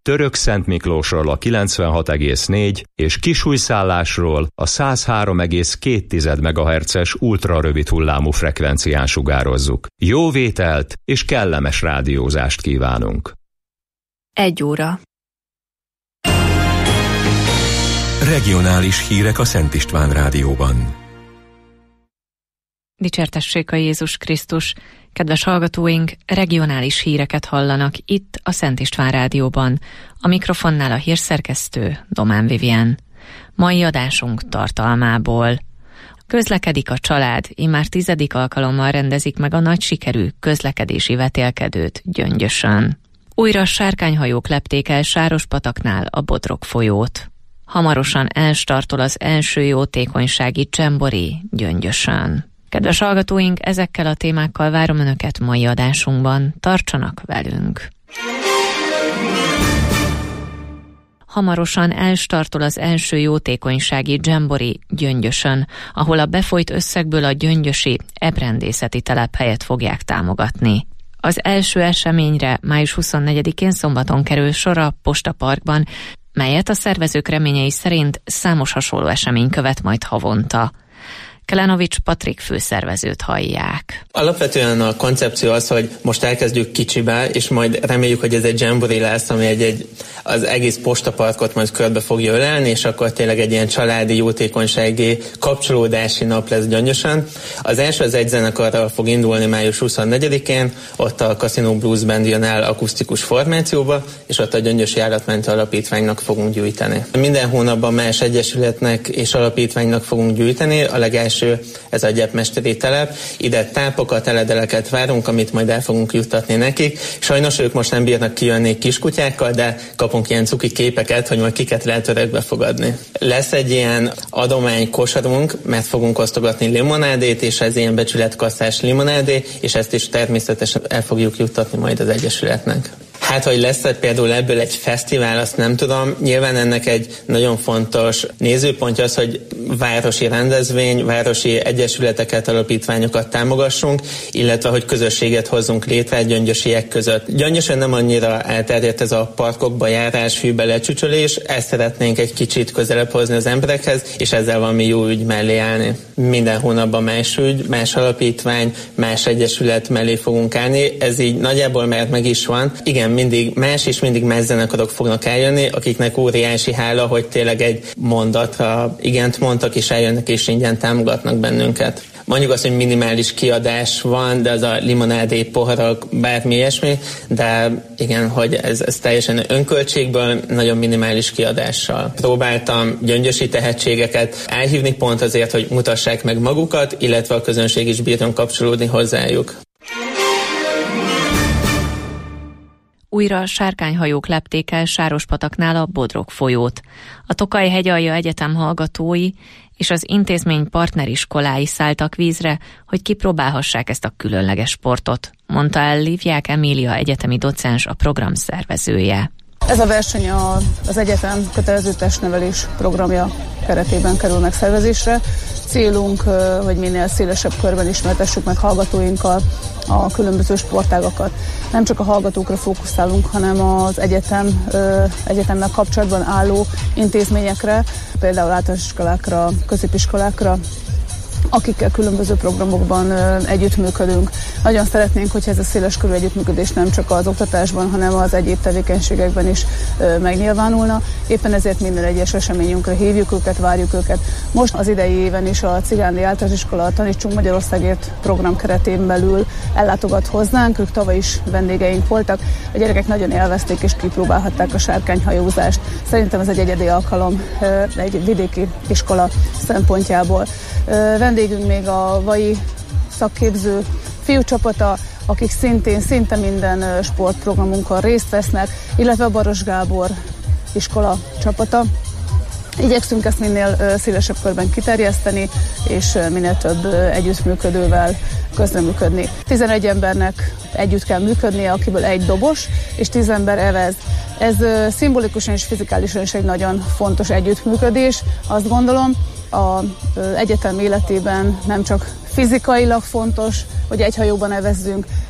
Törökszentmiklósról a 96,4 és Kisújszállásról a 103,2 MHz-es ultrarövid hullámú frekvencián sugározzuk. Jó vételt és kellemes rádiózást kívánunk! 1 óra. Regionális hírek a Szent István Rádióban. Dicsértessék a Jézus Krisztus! Kedves hallgatóink, regionális híreket hallanak itt a Szent István Rádióban. A mikrofonnál a hírszerkesztő Domán Vivien. Mai adásunk tartalmából. Közlekedik a család, immár 10. alkalommal rendezik meg a nagy sikerű közlekedési vetélkedőt Gyöngyösön. Újra sárkányhajók lepték el Sárospataknál a Bodrog folyót. Hamarosan elstartol az első jótékonysági dzsembori Gyöngyösön. Kedves hallgatóink, ezekkel a témákkal várom Önöket mai adásunkban. Tartsanak velünk! Hamarosan elstartol az első jótékonysági dzsembori Gyöngyösön, ahol a befolyt összegből a gyöngyösi ebrendészeti telephelyet fogják támogatni. Az első eseményre május 24-én szombaton kerül sor a Posta Parkban, melyet a szervezők reményei szerint számos hasonló esemény követ majd havonta. Kelenovics Patrik főszervezőt hallják. Alapvetően a koncepció az, hogy most elkezdjük kicsibe, és majd reméljük, hogy ez egy dzsembori lesz, ami az egész postaparkot majd körbe fogja ölelni, és akkor tényleg egy ilyen családi, jótékonysági, kapcsolódási nap lesz Gyöngyösön. Az első az egy zenekarral fog indulni május 24-én, ott a Casino Blues Band jön el akusztikus formációba, és ott a Gyöngyösi Állatmentő Alapítványnak fogunk gyűjteni. Minden hónapban más egyesületnek és alapítványnak fogunk gyűjteni, a legelső ez a gyepmesteri telep. Ide tápokat, eledeleket várunk, amit majd el fogunk juttatni nekik. Sajnos ők most nem bírnak kijönni kiskutyákkal, de kapunk ilyen cuki képeket, hogy majd kiket lehet örökbe fogadni. Lesz egy ilyen adománykosarunk, mert fogunk osztogatni limonádét, és ez ilyen becsületkasszás limonádé, és ezt is természetesen el fogjuk juttatni majd az egyesületnek. Hát, hogy lesz például ebből egy fesztivál, azt nem tudom. Nyilván ennek egy nagyon fontos nézőpontja az, hogy városi rendezvény, városi egyesületeket, alapítványokat támogassunk, illetve hogy közösséget hozzunk létre gyöngyösiek között. Gyöngyösön nem annyira elterjedt ez a parkokba járás, fűbe lecsücsölés, ezt szeretnénk egy kicsit közelebb hozni az emberekhez, és ezzel valami jó ügy mellé állni. Minden hónapban más ügy, más alapítvány, más egyesület mellé fogunk állni. Ez így nagyjából már meg is van. Igen, mindig más és mindig más zenekarok fognak eljönni, akiknek óriási hála, hogy tényleg egy mondatra igent mondtak, és eljönnek és ingyen támogatnak bennünket. Mondjuk azt, hogy minimális kiadás van, de az a limonádé, poharak, bármi ilyesmi, de igen, hogy ez teljesen önköltségből, nagyon minimális kiadással. Próbáltam gyöngyösi tehetségeket elhívni pont azért, hogy mutassák meg magukat, illetve a közönség is bírjon kapcsolódni hozzájuk. Újra sárkányhajók lepték el Sárospataknál a Bodrog folyót. A Tokaj Hegyalja Egyetem hallgatói és az intézmény partneriskolái szálltak vízre, hogy kipróbálhassák ezt a különleges sportot, mondta el Livják Emília egyetemi docens, a program szervezője. Ez a verseny az egyetem kötelező testnevelés programja keretében kerül megszervezésre. Célunk, hogy minél szélesebb körben ismertessük meg hallgatóinkkal a különböző sportágakat. Nem csak a hallgatókra fókuszálunk, hanem az egyetemmel kapcsolatban álló intézményekre, például általános iskolákra, középiskolákra, akikkel különböző programokban együttműködünk. Nagyon szeretnénk, hogyha ez a széleskörű együttműködés nem csak az oktatásban, hanem az egyéb tevékenységekben is megnyilvánulna. Éppen ezért minden egyes eseményünkre hívjuk őket, várjuk őket. Most az idei éven is a Cigándi Általános Iskola Tanítsunk Magyarországért program keretén belül ellátogat hozzánk, ők tavaly is vendégeink voltak. A gyerekek nagyon élvezték és kipróbálhatták a sárkányhajózást. Szerintem ez egy egyedi alkalom egy vidéki iskola szempontjából. Vendégünk még a VAI szakképző fiúcsapata, akik szinte minden sportprogramunkon részt vesznek, illetve a Baros Gábor iskola csapata. Igyekszünk ezt minél szélesebb körben kiterjeszteni, és minél több együttműködővel közreműködni. 11 embernek együtt kell működnie, akiből egy dobos, és 10 ember evez. Ez szimbolikusan és fizikálisan is egy nagyon fontos együttműködés. Azt gondolom, az egyetem életében nem csak fizikailag fontos, hogy egy hajóban evezzünk,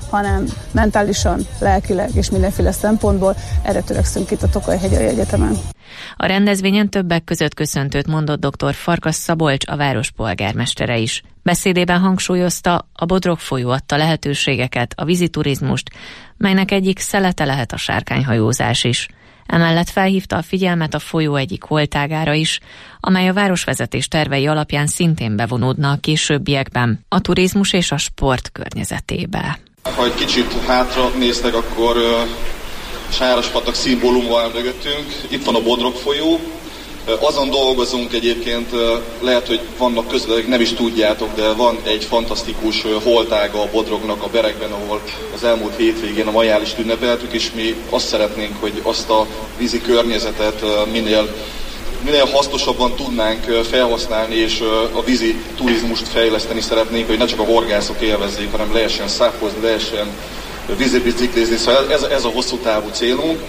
hanem mentálisan, lelkileg és mindenféle szempontból. Erre törekszünk itt a Tokaj-hegyai Egyetemen. A rendezvényen többek között köszöntőt mondott dr. Farkas Szabolcs, a város polgármestere is. Beszédében hangsúlyozta, a Bodrog folyó adta lehetőségeket, a víziturizmust, melynek egyik szelete lehet a sárkányhajózás is. Emellett felhívta a figyelmet a folyó egyik holtágára is, amely a városvezetés tervei alapján szintén bevonódna a későbbiekben a turizmus és a sport környezetébe. Ha egy kicsit hátra néztek, akkor Sárospatak szimbóluma áll mögöttünk. Itt van a Bodrog folyó. Azon dolgozunk egyébként, lehet, hogy vannak közben, nem is tudjátok, de van egy fantasztikus holtága a Bodrognak a Berekben, ahol az elmúlt hétvégén a majálist ünnepeltük, és mi azt szeretnénk, hogy azt a vízi környezetet minél hasznosabban tudnánk felhasználni, és a vízi turizmust fejleszteni szeretnénk, hogy ne csak a horgászok élvezzék, hanem lehessen szápozni, lehessen vízibiciklizni, szóval ez a hosszú távú célunk.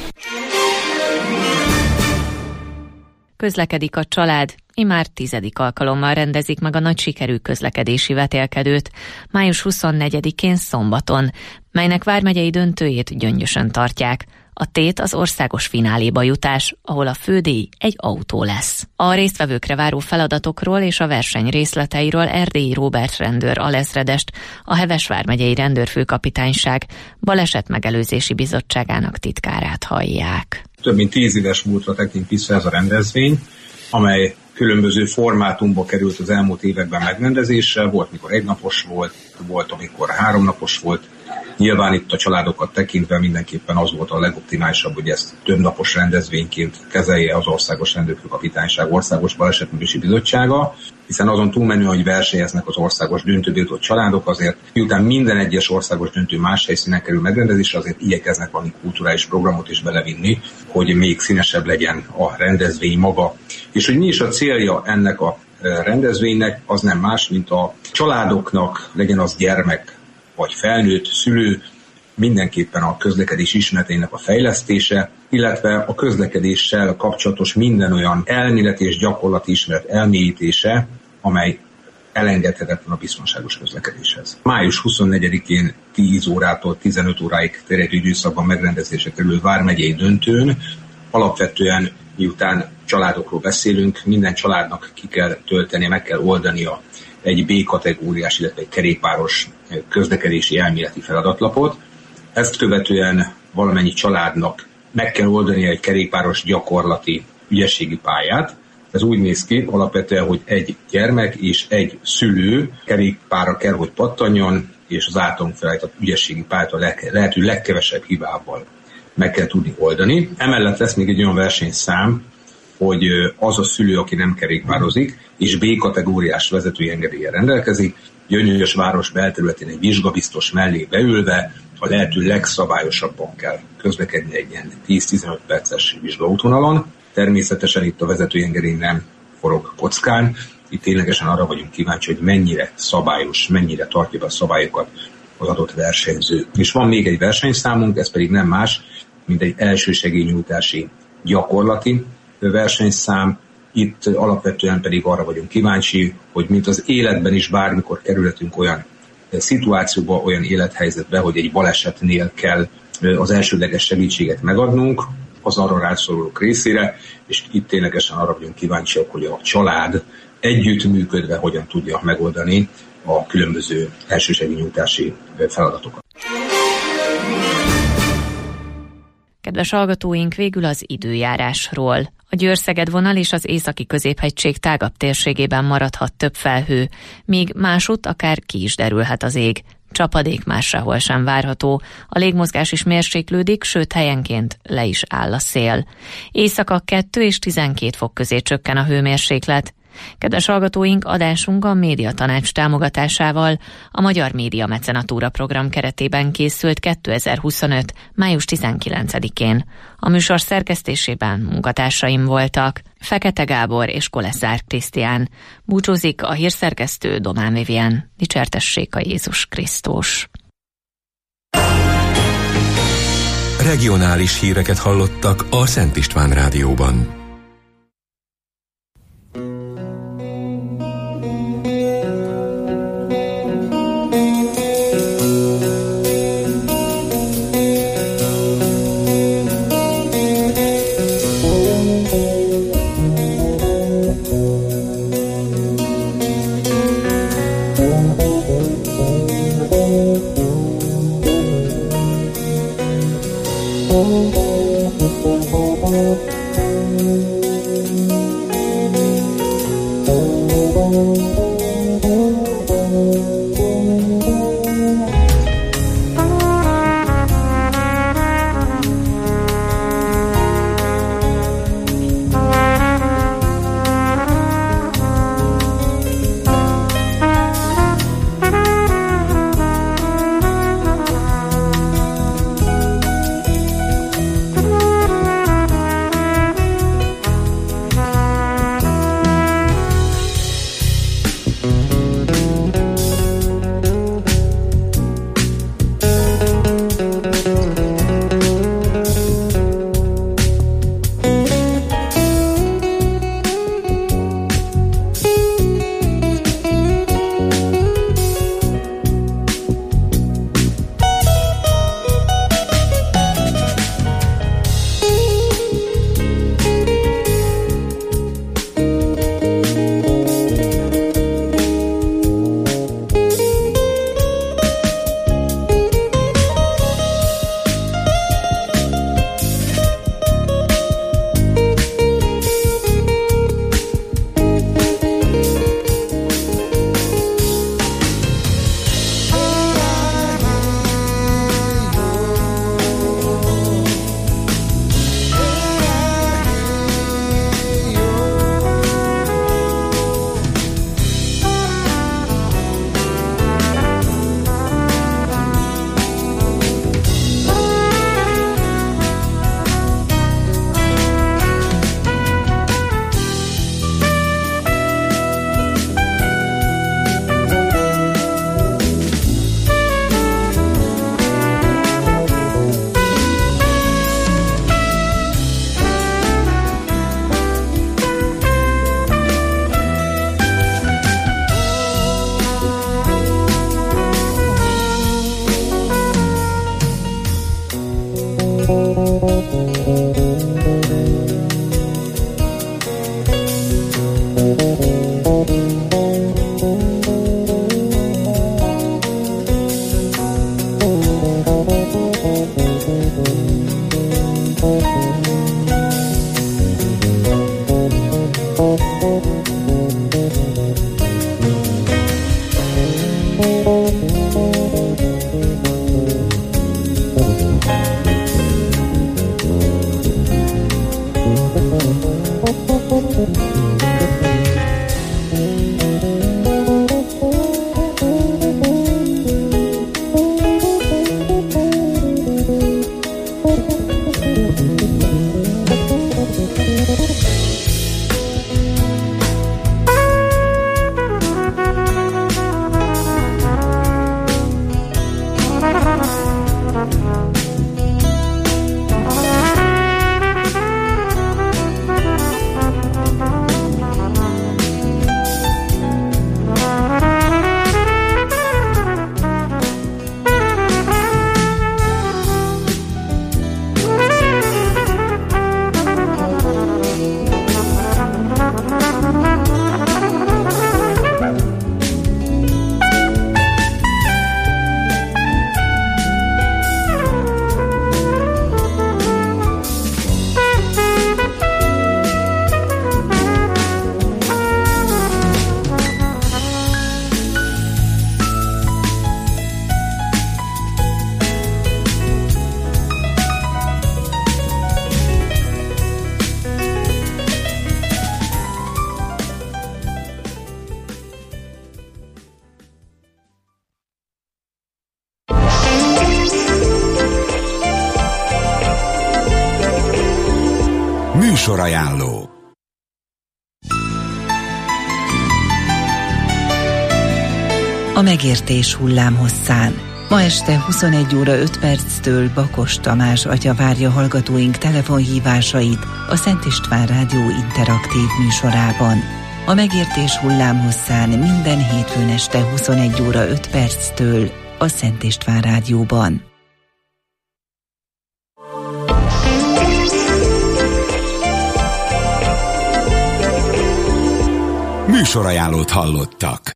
Közlekedik a család, immár 10. alkalommal rendezik meg a nagy sikerű közlekedési vetélkedőt, május 24-én szombaton, melynek vármegyei döntőjét Gyöngyösön tartják. A tét az országos fináléba jutás, ahol a fődíj egy autó lesz. A résztvevőkre váró feladatokról és a verseny részleteiről Erdélyi Róbert rendőr alezredest, a Heves vármegyei rendőrfőkapitányság balesetmegelőzési bizottságának titkárát hallják. Több mint 10 éves múltra tekint vissza ez a rendezvény, amely különböző formátumba került az elmúlt években megrendezésre. Volt, mikor egynapos volt, amikor 3 napos volt. Nyilván itt a családokat tekintve mindenképpen az volt a legoptimálisabb, hogy ezt több napos rendezvényként kezelje az Országos Rendőrfőkapitányság Országos Balesetmegelőzési Bizottsága, hiszen azon túlmenően, hogy versenyeznek az országos döntőbe jutott családok, azért miután minden egyes országos döntő más helyszínen kerül megrendezésre, azért igyekeznek valami kulturális programot is belevinni, hogy még színesebb legyen a rendezvény maga. És hogy mi is a célja ennek a rendezvénynek, az nem más, mint a családoknak, legyen az gyermek vagy felnőtt, szülő, mindenképpen a közlekedés ismereteinek a fejlesztése, illetve a közlekedéssel kapcsolatos minden olyan elméleti és gyakorlati ismeret elmélyítése, amely elengedhetetlen a biztonságos közlekedéshez. Május 24-én 10 órától 15 óráig terjedő időszakban megrendezésre kerül vármegyei döntőn. Alapvetően, miután családokról beszélünk, minden családnak ki kell töltenie, meg kell oldania egy B-kategóriás, illetve egy kerékpáros közlekedési elméleti feladatlapot. Ezt követően valamennyi családnak meg kell oldania egy kerékpáros gyakorlati ügyességi pályát. Ez úgy néz ki alapvetően, hogy egy gyermek és egy szülő kerékpárra kell, hogy pattanjon, és az általunk felállított ügyességi pályát a lehető legkevesebb hibával meg kell tudni oldani. Emellett lesz még egy olyan versenyszám, hogy az a szülő, aki nem kerékpározik, és B-kategóriás vezetői engedéllyel rendelkezik, Gyöngyös város belterületén egy vizsgabiztos mellé beülve a lehető legszabályosabban kell közlekedni egy ilyen 10-15 perces vizsgaútvonalon. Természetesen itt a vezetői engedély nem forog kockán, itt ténylegesen arra vagyunk kíváncsi, hogy mennyire szabályos, mennyire tartja be a szabályokat az adott versenyző. És van még egy versenyszámunk, ez pedig nem más, mint egy elsősegélynyújtási gyakorlati versenyszám. Itt alapvetően pedig arra vagyunk kíváncsi, hogy mint az életben is bármikor kerülhetünk olyan szituációba, olyan élethelyzetbe, hogy egy balesetnél kell az elsődleges segítséget megadnunk az arra rászorulók részére, és itt ténylegesen arra vagyunk kíváncsiak, hogy a család együttműködve hogyan tudja megoldani a különböző elsősegélynyújtási feladatokat. Kedves hallgatóink, végül az időjárásról. A Győr-Szeged vonal és az északi középhegység tágabb térségében maradhat több felhő, míg másutt akár ki is derülhet az ég. Csapadék már sehol sem várható, a légmozgás is mérséklődik, sőt helyenként le is áll a szél. Éjszaka 2 és 12 fok közé csökken a hőmérséklet. Kedves hallgatóink, adásunk a Médiatanács támogatásával a Magyar Média Mecenatúra program keretében készült 2025. május 19-én. A műsor szerkesztésében munkatársaim voltak Fekete Gábor és Koleszár Krisztián. Búcsúzik a hírszerkesztő Domán Vivien. Dicsértessék a Jézus Krisztus. Regionális híreket hallottak a Szent István Rádióban. Műsorajánló. A megértés hullámhosszán. Ma este 21 óra 5 perctől Bakos Tamás atya várja hallgatóink telefonhívásait a Szent István Rádió interaktív műsorában. A megértés hullámhosszán minden hétfőn este 21 óra 5 perctől a Szent István Rádióban. Műsorajánlót hallottak.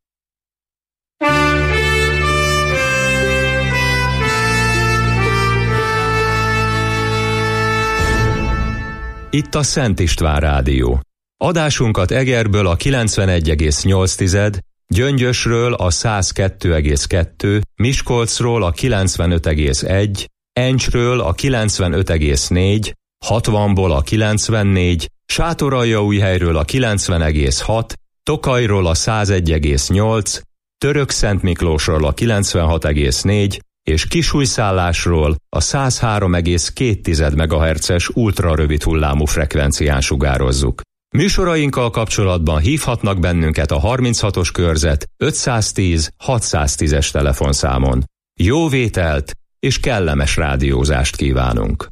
Itt a Szent István Rádió. Adásunkat Egerből a 91,8, Gyöngyösről a 102,2, Miskolcról a 95,1, Encsről a 95,4, 60-ból a 94, Sátoraljaújhelyről a 90,6, Tokajról a 101,8, Törökszentmiklósról a 96,4 és Kisújszállásról a 103,2 MHz-es ultrarövid hullámú frekvencián sugározzuk. Műsorainkkal kapcsolatban hívhatnak bennünket a 36-os körzet 510 610-es telefonszámon. Jó vételt és kellemes rádiózást kívánunk!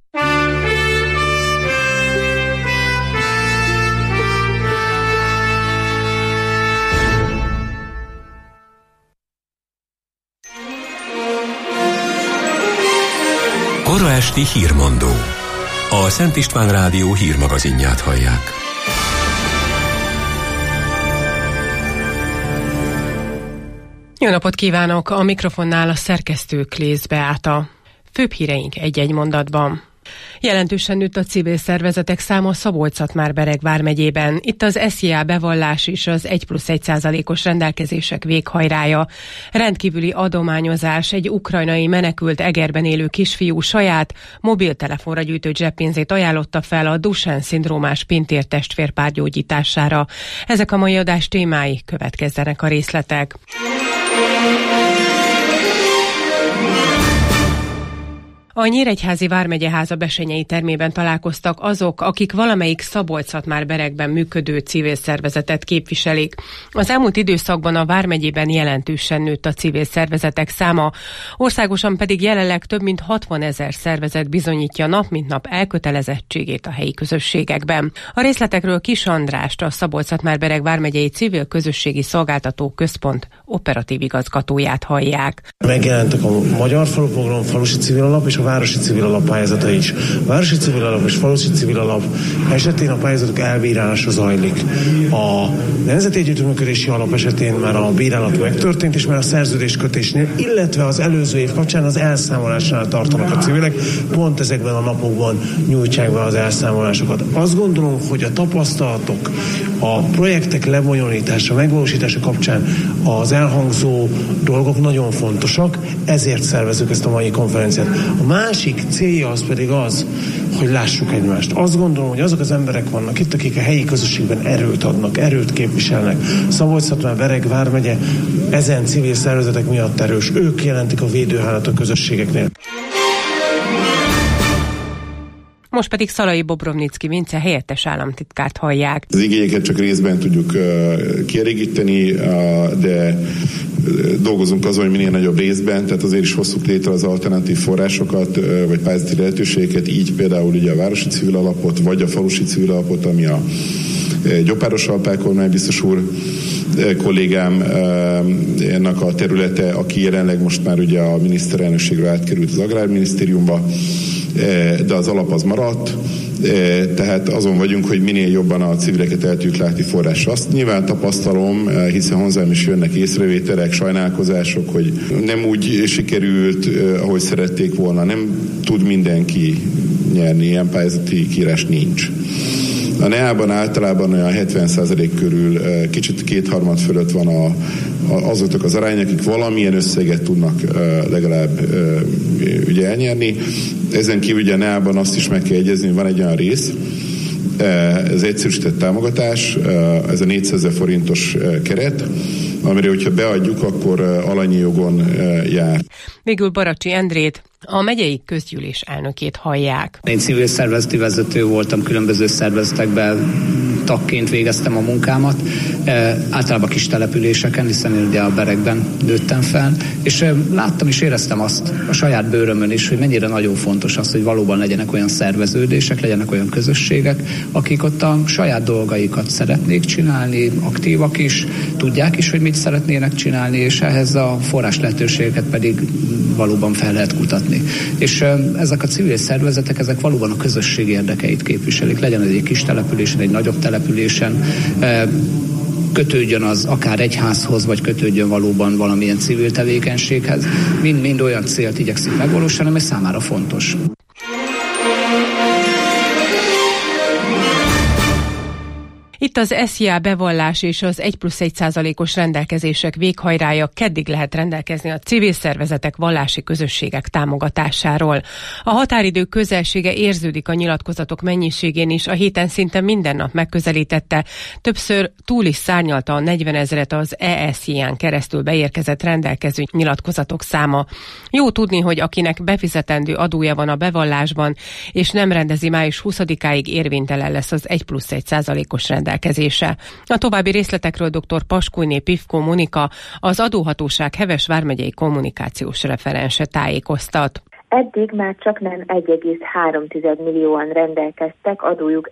Kora esti hírmondó. A Szent István Rádió hírmagazinját hallják. Jó napot kívánok! A mikrofonnál a szerkesztő Klész Beáta. Főbb híreink egy-egy mondatban. Jelentősen nőtt a civil szervezetek száma Szabolcs-Szatmár-Bereg vármegyében. Itt az SZIA bevallás és az 1+1%-os rendelkezések véghajrája. Rendkívüli adományozás, egy ukrajnai menekült Egerben élő kisfiú saját mobiltelefonra gyűjtött zseppénzét ajánlotta fel a Duchenne-szindrómás Pintér testvérpár gyógyítására. Ezek a mai adás témái, következzenek a részletek. A Nyíregyházi vármegyeháza Besenyei termében találkoztak azok, akik valamelyik Szabolcs-Szatmár-Beregben működő civil szervezetet képviselik. Az elmúlt időszakban a vármegyében jelentősen nőtt a civil szervezetek száma, országosan pedig jelenleg több mint 60 000 szervezet bizonyítja nap mint nap elkötelezettségét a helyi közösségekben. A részletekről Kis Andrást, a Szabolcs-Szatmár-Bereg vármegyei civil közösségi szolgáltató központ operatív igazgatóját hallják. Megjelentek a Magyar Faluprogram, Falusi Civil Alap és a Városi Civil Alap pályázata is. A Városi Civil Alap és Falusi Civil Alap esetén a pályázatok elbírálása zajlik. A Nemzeti Együttműködési Alap esetén már a bírálat megtörtént, és már a szerződéskötésnél, illetve az előző év kapcsán az elszámolásnál tartanak a civilek. Pont ezekben a napokban nyújtják be az elszámolásokat. Azt gondolom, hogy a tapasztalatok, a projektek lebonyolítása, megvalósítása kapcsán az elhangzó dolgok nagyon fontosak, ezért szervezzük ezt a mai konferenciát. A másik célja az pedig az, hogy lássuk egymást. Azt gondolom, hogy azok az emberek vannak itt, akik a helyi közösségben erőt adnak, erőt képviselnek. Szabolcs-Szatmár-Bereg vármegye ezen civil szervezetek miatt erős. Ők jelentik a védőhálat a közösségeknél. Most pedig Szalai Bobrovnicki Vince helyettes államtitkárt hallják. Az igényeket csak részben tudjuk kielégíteni, de dolgozunk azon, hogy minél nagyobb részben, tehát azért is hozzuk létre az alternatív forrásokat, vagy pályázati lehetőségeket, így például ugye a Városi Civil Alapot, vagy a Falusi Civil Alapot, ami a Gyopáros Alpák biztos úr kollégám ennek a területe, aki jelenleg most már ugye a miniszterelnökségről átkerült az Agrárminisztériumba, de az alap az maradt, tehát azon vagyunk, hogy minél jobban a civileket el tudjuk látni forrásra. Azt nyilván tapasztalom, hiszen hozzám is jönnek észrevételek, sajnálkozások, hogy nem úgy sikerült, ahogy szerették volna, nem tud mindenki nyerni, ilyen pályázati kiírás nincs. A NEA-ban általában olyan 70% körül, kicsit kétharmad fölött van azoknak az arány, akik valamilyen összeget tudnak legalább ugye elnyerni. Ezen kívül ugye a NEA-ban azt is meg kell jegyezni, hogy van egy olyan rész, ez egyszerűsített támogatás, ez a 400 000 forintos keret, amire, hogyha beadjuk, akkor alanyi jogon jár. Végül Baracsi Endrét, a megyei közgyűlés elnökét hallják. Én civil szervezeti vezető voltam, különböző szervezetekben tagként végeztem a munkámat, általában kis településeken, hiszen én ugye a Beregben nőttem fel, és láttam és éreztem azt a saját bőrömön is, hogy mennyire nagyon fontos az, hogy valóban legyenek olyan szerveződések, legyenek olyan közösségek, akik ott a saját dolgaikat szeretnék csinálni, aktívak is, tudják is, hogy mit szeretnének csinálni, és ehhez a forrás lehetőségeket pedig valóban fel lehet kutatni. És ezek a civil szervezetek, ezek valóban a közösség érdekeit képviselik. Legyen egy kis településen, egy nagyobb településen. kötődjön az akár egyházhoz, vagy kötődjön valóban valamilyen civil tevékenységhez. Mind olyan célt igyekszik megvalósítani, ami számára fontos. Itt az SZIA bevallás és az 1+1%-os rendelkezések véghajrája, keddig lehet rendelkezni a civil szervezetek, vallási közösségek támogatásáról. A határidő közelsége érződik a nyilatkozatok mennyiségén is, a héten szinte minden nap megközelítette, többször túl is szárnyalta a 40 000-et az ESZIA-n keresztül beérkezett rendelkező nyilatkozatok száma. Jó tudni, hogy akinek befizetendő adója van a bevallásban, és nem rendezi május 20-áig, érvénytelen lesz az 1+1%-os rendelkezése. A további részletekről dr. Paskújné Pivko Monika, az adóhatóság Heves vármegyei kommunikációs referense tájékoztat. Eddig már csak nem 1,3 millióan rendelkeztek adójuk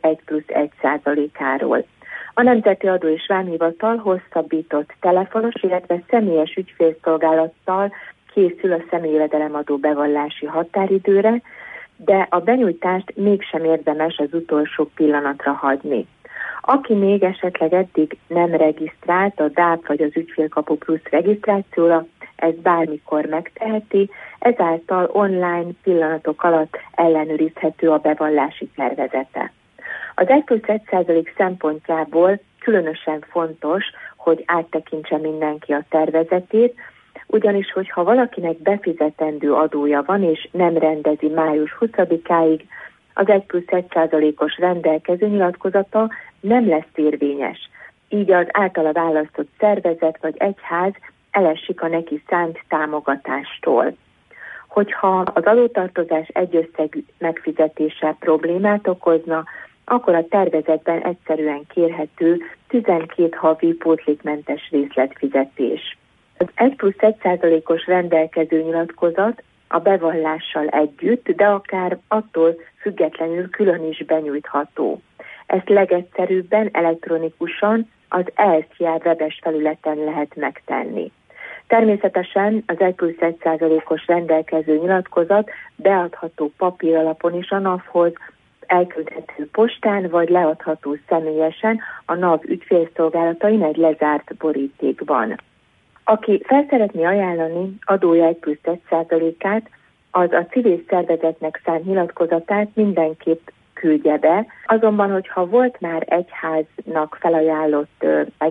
1+1%-áról. A Nemzeti Adó és Vámhivatal hosszabbított telefonos, illetve személyes ügyfélszolgálattal készül a személyjövedelemadó bevallási határidőre, de a benyújtást mégsem érdemes az utolsó pillanatra hagyni. Aki még esetleg eddig nem regisztrált a DÁP vagy az Ügyfélkapu Plusz regisztrációra, ezt bármikor megteheti, ezáltal online pillanatok alatt ellenőrizhető a bevallási tervezete. Az 1+1% szempontjából különösen fontos, hogy áttekintse mindenki a tervezetét, ugyanis, hogyha valakinek befizetendő adója van, és nem rendezi május 20-áig, az 1+1%-os rendelkező nyilatkozata nem lesz érvényes. Így az általa választott szervezet vagy egyház elesik a neki szánt támogatástól. Hogyha az adótartozás egyösszegű megfizetése problémát okozna, akkor a tervezetben egyszerűen kérhető 12 havi pótlékmentes részletfizetés. Az 1+1%-os rendelkező nyilatkozat a bevallással együtt, de akár attól függetlenül külön is benyújtható. Ezt legegyszerűbben elektronikusan az ESZIA webes felületen lehet megtenni. Természetesen az 1+1%-os rendelkező nyilatkozat beadható papír alapon is a NAV-hoz, elküldhető postán, vagy leadható személyesen a NAV ügyfélszolgálatain egy lezárt borítékban. Aki fel szeretné ajánlani adója 1+1%-át, az a civil szervezetnek szánt nyilatkozatát mindenképp küldje be. Azonban, hogyha volt már egyháznak felajánlott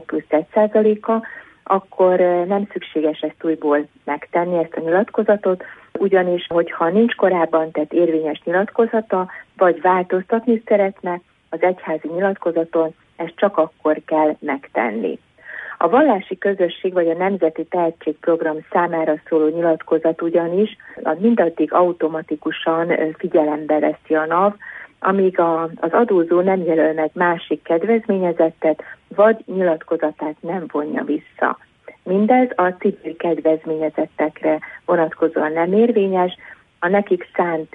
1+1%-a, akkor nem szükséges ezt újból megtenni, ezt a nyilatkozatot, ugyanis, hogyha nincs korábban tett érvényes nyilatkozata, vagy változtatni szeretne az egyházi nyilatkozaton, ezt csak akkor kell megtenni. A vallási közösség vagy a Nemzeti Tehetségprogram számára szóló nyilatkozat ugyanis mindaddig automatikusan figyelembe veszi a NAV, amíg az adózó nem jelöl meg másik kedvezményezettet, vagy nyilatkozatát nem vonja vissza. Mindez a civil kedvezményezettekre vonatkozóan nem érvényes, a nekik szánt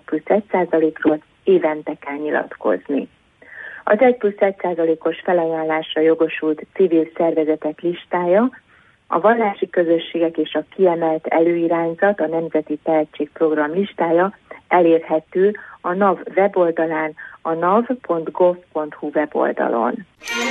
1+1%-ról évente kell nyilatkozni. Az 1+1%-os felajánlásra jogosult civil szervezetek listája, a vallási közösségek és a kiemelt előirányzat, a Nemzeti Tehetségprogram listája elérhető a NAV weboldalán, a nav.gov.hu weboldalon.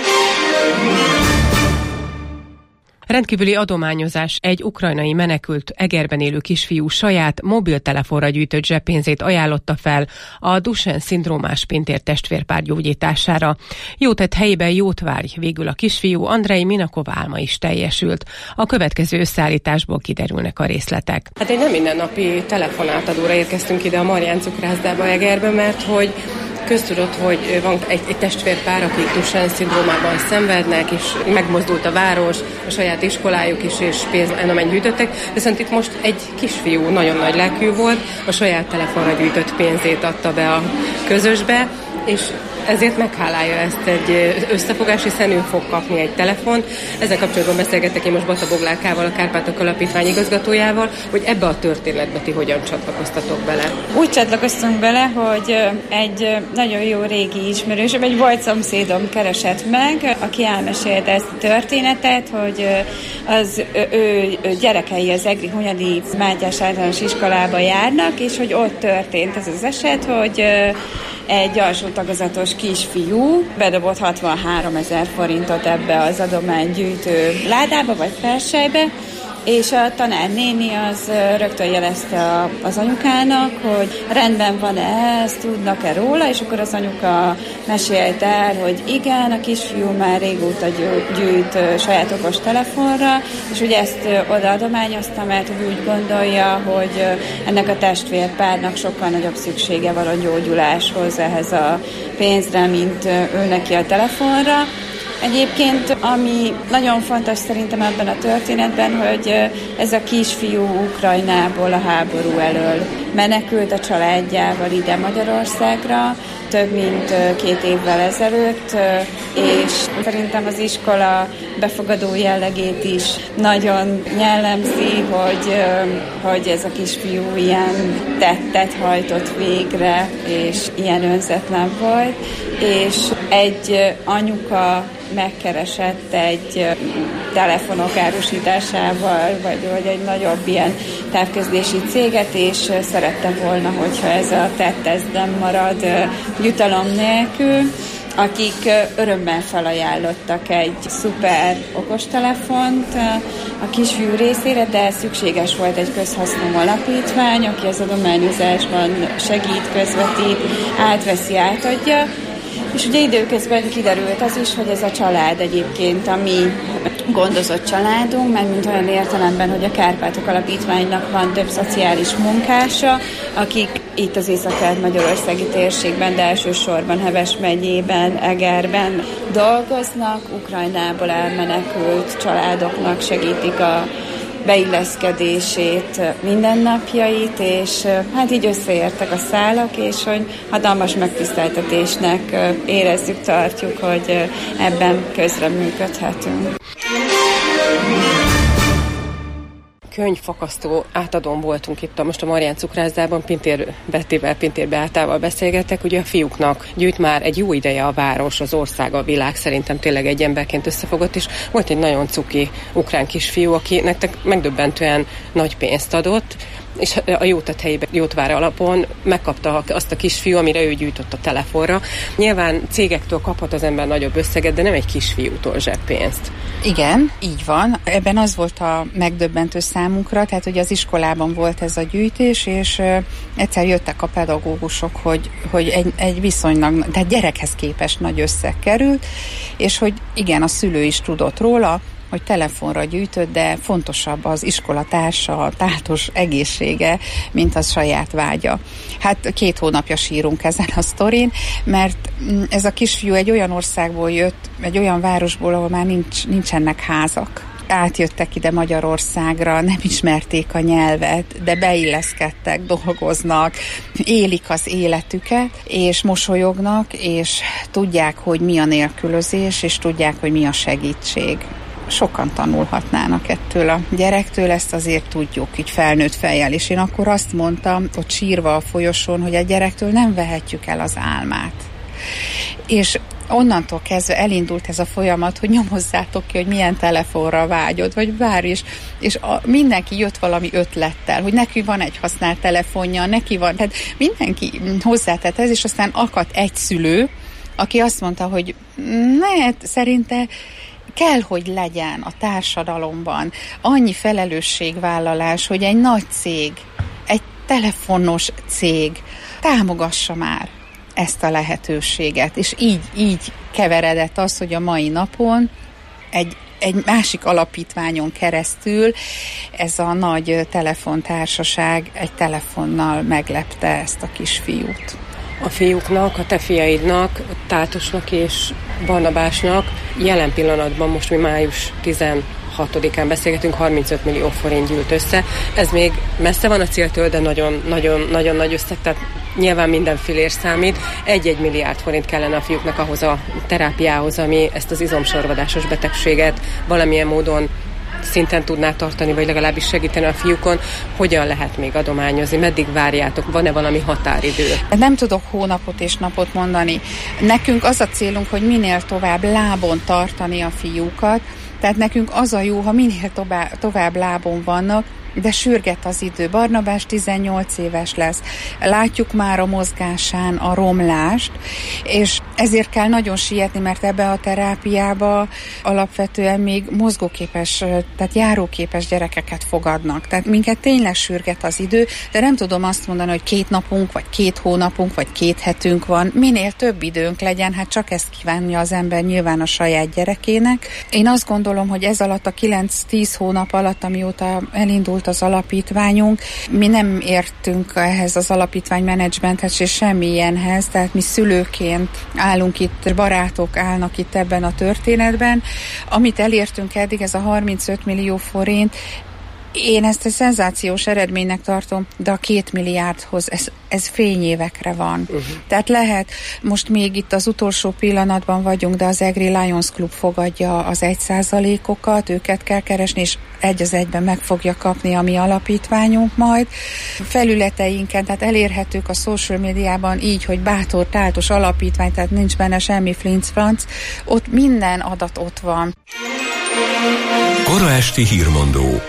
Rendkívüli adományozás: egy ukrajnai menekült, Egerben élő kisfiú saját mobiltelefonra gyűjtött zseppénzét ajánlotta fel a Duchenne-szindrómás Pintér testvérpár gyógyítására. Jót tett helyében jót várj, végül a kisfiú, Andrei Minakov álma is teljesült. A következő összeállításból kiderülnek a részletek. Hát egy nem mindennapi telefonátadóra érkeztünk ide a Marján cukrászdába Egerbe, mert hogy köztudott, hogy van egy testvérpár, akik Duchenne-szindrómában szenvednek, és megmozdult a város, a saját iskolájuk is, és pénzt gyűjtöttek, viszont itt most egy kisfiú nagyon nagy lelkű volt, a saját telefonra gyűjtött pénzét adta be a közösbe, és ezért meghálálja ezt egy összefogás, hiszen ő fog kapni egy telefont. Ezzel kapcsolatban beszélgettek én most Bata Boglárkával, a Kárpátok Alapítvány igazgatójával, hogy ebbe a történetbe ti hogyan csatlakoztatok bele. Úgy csatlakoztunk bele, hogy egy nagyon jó régi ismerősöm, egy volt szomszédom keresett meg, aki elmesélte ezt a történetet, hogy az ő gyerekei az Egri Hunyadi Mátyás általános iskolába járnak, és hogy ott történt ez az eset, hogy egy alsó tagozatos kisfiú bedobott 63 000 forintot ebbe az adománygyűjtő ládába vagy perselybe, és a tanárnéni az rögtön jelezte az anyukának, hogy rendben van-e, ezt tudnak-e róla, és akkor az anyuka mesélte el, hogy igen, a kisfiú már régóta gyűjt saját okos telefonra, és ugye ezt odaadományozta, mert úgy gondolja, hogy ennek a testvérpárnak sokkal nagyobb szüksége van a gyógyuláshoz, ehhez a pénzre, mint ő neki a telefonra. Egyébként, ami nagyon fontos szerintem ebben a történetben, hogy ez a kisfiú Ukrajnából a háború elől menekült a családjával ide Magyarországra, több mint 2 évvel ezelőtt, és szerintem az iskola befogadó jellegét is nagyon jellemzi, hogy ez a kisfiú ilyen tettet hajtott végre, és ilyen önzetlen volt, és egy anyuka megkeresett egy telefonok árusításával, vagy egy nagyobb ilyen távközlési céget, és szerette volna, hogyha ez a tett ez nem marad jutalom nélkül, akik örömmel felajánlottak egy szuper okostelefont a kisfiú részére, de szükséges volt egy közhasznú alapítvány, aki az adományozásban segít, közvetít, átveszi, átadja. És ugye időközben kiderült az is, hogy ez a család egyébként a mi gondozott családunk, mert mint olyan értelemben, hogy a Kárpátok Alapítványnak van több szociális munkása, akik itt az észak-kelet-magyarországi térségben, de elsősorban Heves megyében, Egerben dolgoznak, Ukrajnából elmenekült családoknak segítik a beilleszkedését, mindennapjait, és hát így összeértek a szálak, és hogy hatalmas megtiszteltetésnek érezzük, tartjuk, hogy ebben közreműködhetünk. Könyvfakasztó átadón voltunk itt most a Marián cukrászdában, Pintér Bettivel, Pintér Beátával beszélgettek. Ugye a fiúknak gyűjt már egy jó ideje a város, az ország, a világ, szerintem tényleg egy emberként összefogott, és volt egy nagyon cuki ukrán kisfiú, aki nektek megdöbbentően nagy pénzt adott, és a Jótethelyi Jótvár alapon megkapta azt a kisfiú, amire ő gyűjtött a telefonra. Nyilván cégektől kaphat az ember nagyobb összeget, de nem egy kisfiútól zseppénzt. Igen, így van. Ebben az volt a megdöbbentő számunkra, tehát ugye az iskolában volt ez a gyűjtés, és egyszer jöttek a pedagógusok, hogy egy viszonylag, tehát gyerekhez képest nagy összeg került, és hogy igen, a szülő is tudott róla, hogy telefonra gyűjtött, de fontosabb az iskolatársa, a tártos egészsége, mint az saját vágya. Hát 2 hónapja sírunk ezen a sztorin, mert ez a kisfiú egy olyan országból jött, egy olyan városból, ahol már nincsenek házak. Átjöttek ide Magyarországra, nem ismerték a nyelvet, de beilleszkedtek, dolgoznak, élik az életüket, és mosolyognak, és tudják, hogy mi a nélkülözés, és tudják, hogy mi a segítség. Sokan tanulhatnának ettől a gyerektől, ezt azért tudjuk, így felnőtt fejjel. És én akkor azt mondtam, ott sírva a folyosón, hogy a gyerektől nem vehetjük el az álmát. És onnantól kezdve elindult ez a folyamat, hogy nyomozzátok ki, hogy milyen telefonra vágyod, vagy várj, és mindenki jött valami ötlettel, hogy neki van egy használt telefonja, neki van, tehát mindenki hozzátett ez, és aztán akadt egy szülő, aki azt mondta, hogy szerinte kell, hogy legyen a társadalomban annyi felelősségvállalás, hogy egy nagy cég, egy telefonos cég támogassa már ezt a lehetőséget. És így keveredett az, hogy a mai napon egy másik alapítványon keresztül ez a nagy telefontársaság egy telefonnal meglepte ezt a kisfiút. A fiúknak, a te fiaidnak, Tátosnak és Barnabásnak jelen pillanatban, most mi május 16-án beszélgetünk, 35 millió forint gyűlt össze. Ez még messze van a céltől, de nagyon nagy összeg, tehát nyilván minden fillér számít. 1 milliárd forint kellene a fiúknak ahhoz a terápiához, ami ezt az izomsorvadásos betegséget valamilyen módon szinten tudná tartani, vagy legalábbis segíteni a fiúkon. Hogyan lehet még adományozni? Meddig várjátok? Van-e valami határidő? Nem tudok hónapot és napot mondani. Nekünk az a célunk, hogy minél tovább lábon tartani a fiúkat, tehát nekünk az a jó, ha minél tovább lábon vannak, de sürget az idő. Barnabás 18 éves lesz. Látjuk már a mozgásán a romlást, és ezért kell nagyon sietni, mert ebbe a terápiába alapvetően még mozgóképes, tehát járóképes gyerekeket fogadnak. Tehát minket tényleg sürget az idő, de nem tudom azt mondani, hogy 2 napunk, vagy 2 hónapunk, vagy 2 hetünk van. Minél több időnk legyen, hát csak ezt kívánja az ember nyilván a saját gyerekének. Én azt gondolom, hogy ez alatt a 9-10 hónap alatt, amióta elindult az alapítványunk, mi nem értünk ehhez az alapítványmenedzsmenthez és semmilyenhez, tehát mi szülőként állunk itt, barátok állnak itt ebben a történetben. Amit elértünk eddig, ez a 35 millió forint, én ezt egy szenzációs eredménynek tartom, de a 2 milliárdhoz ez fényévekre van. Tehát lehet, most még itt az utolsó pillanatban vagyunk, de az Egri Lions Club fogadja az 1%-okat, őket kell keresni, és egy az egyben meg fogja kapni a mi alapítványunk majd. Felületeinken, tehát elérhetők a social médiában így, hogy bátor, táltos alapítvány, tehát nincs benne semmi flinc-franc, ott minden adat ott van. Kora esti hírmondó.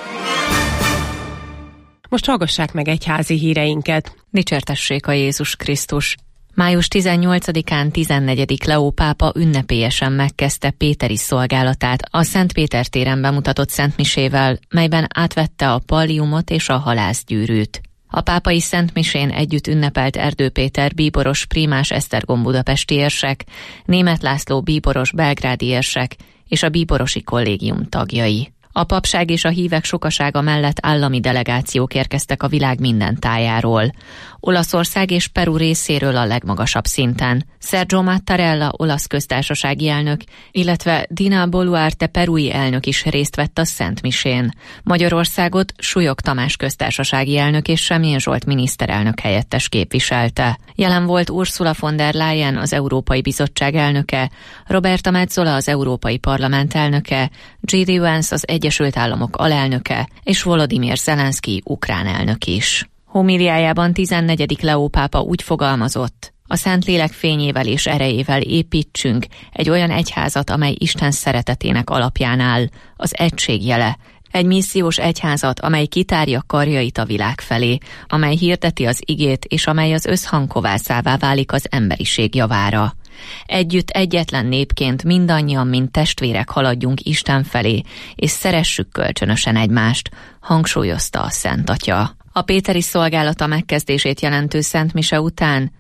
Most hallgassák meg egyházi híreinket. Dicsértessék a Jézus Krisztus! Május 18-án 14. Leó pápa ünnepélyesen megkezdte péteri szolgálatát a Szent Péter téren bemutatott szentmisével, melyben átvette a palliumot és a halászgyűrűt. A pápai szentmisén együtt ünnepelt Erdő Péter bíboros prímás Esztergom budapesti érsek, Németh László bíboros belgrádi érsek és a bíborosi kollégium tagjai. A papság és a hívek sokasága mellett állami delegációk érkeztek a világ minden tájáról. Olaszország és Peru részéről a legmagasabb szinten. Sergio Mattarella olasz köztársasági elnök, illetve Dina Boluarte perui elnök is részt vett a szentmisén. Magyarországot Súlyog Tamás köztársasági elnök és Semjén Zsolt miniszterelnök helyettes képviselte. Jelen volt Ursula von der Leyen, az Európai Bizottság elnöke, Roberta Metsola, az Európai Parlament elnöke, J.D. Vance, az Egyesült Államok alelnöke, és Volodymyr Zelenszky ukrán elnök is. Homiliájában 14. Leó pápa úgy fogalmazott: a Szentlélek fényével és erejével építsünk egy olyan egyházat, amely Isten szeretetének alapján áll, az egység jele, egy missziós egyházat, amely kitárja karjait a világ felé, amely hirdeti az igét, és amely az összhangkovászává válik az emberiség javára. Együtt egyetlen népként mindannyian, mint testvérek haladjunk Isten felé, és szeressük kölcsönösen egymást, hangsúlyozta a Szent Atya. A péteri szolgálata megkezdését jelentő szentmise után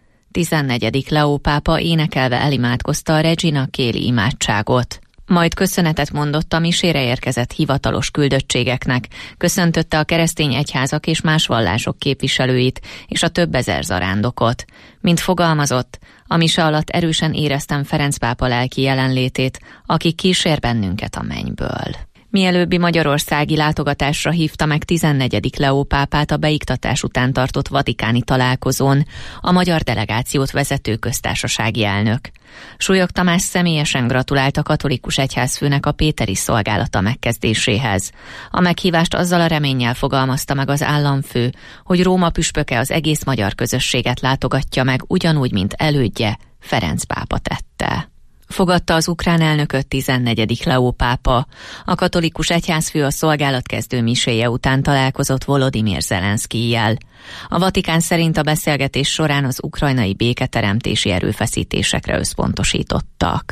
14. Leó pápa énekelve elimádkozta a Regina Coeli imádságot. Majd köszönetet mondott a misére érkezett hivatalos küldöttségeknek, köszöntötte a keresztény egyházak és más vallások képviselőit és a több ezer zarándokot. Mint fogalmazott, a mise alatt erősen éreztem Ferenc pápa lelki jelenlétét, aki kísér bennünket a mennyből. Mielőbbi magyarországi látogatásra hívta meg 14. Leó pápát a beiktatás után tartott vatikáni találkozón a magyar delegációt vezető köztársasági elnök. Súlyog Tamás személyesen gratulált a katolikus egyházfőnek a péteri szolgálata megkezdéséhez. A meghívást azzal a reménnyel fogalmazta meg az államfő, hogy Róma püspöke az egész magyar közösséget látogatja meg ugyanúgy, mint elődje, Ferenc pápa tette. Fogadta az ukrán elnököt 14. Leó pápa. A katolikus egyházfő a szolgálatkezdő miséje után találkozott Volodymyr Zelenszkijjel. A Vatikán szerint a beszélgetés során az ukrajnai béketeremtési erőfeszítésekre összpontosítottak.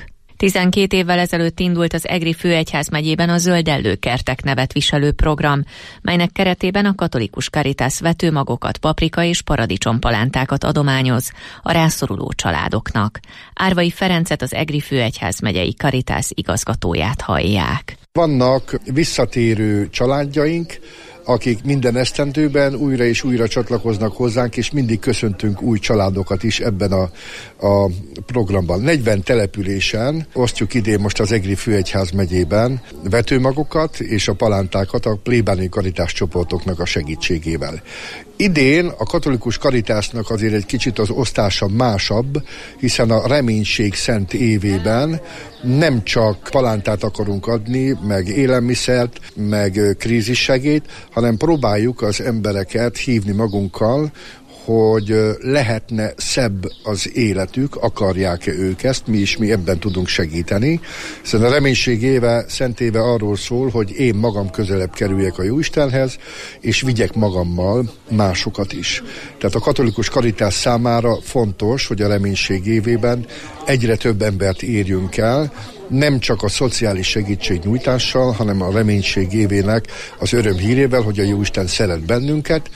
12 évvel ezelőtt indult az Egri főegyházmegyében a Zöldellő kertek nevet viselő program, melynek keretében a katolikus Caritas vetőmagokat, paprika és paradicsompalántákat adományoz a rászoruló családoknak. Árvai Ferencet, az Egri főegyházmegyei Caritas igazgatóját hallják. Vannak visszatérő családjaink, akik minden esztendőben újra és újra csatlakoznak hozzánk, és mindig köszöntünk új családokat is ebben a programban. 40 településen osztjuk idén most az Egri főegyház megyében vetőmagokat és a palántákat a plébáni karitás csoportoknak a segítségével. Idén a katolikus karitásnak azért egy kicsit az osztása másabb, hiszen a reménység szent évében nem csak palántát akarunk adni, meg élelmiszert, meg krízissegélyt, hanem próbáljuk az embereket hívni magunkkal, hogy lehetne szebb az életük, akarják-e ők ezt, mi ebben tudunk segíteni. Hiszen a reménység éve, szent éve arról szól, hogy én magam közelebb kerüljek a Jóistenhez, és vigyek magammal másokat is. Tehát a katolikus karitás számára fontos, hogy a reménység évében egyre több embert érjünk el, nem csak a szociális segítségnyújtással, hanem a reménység évének az örömhírével, hogy a Jóisten szeret bennünket,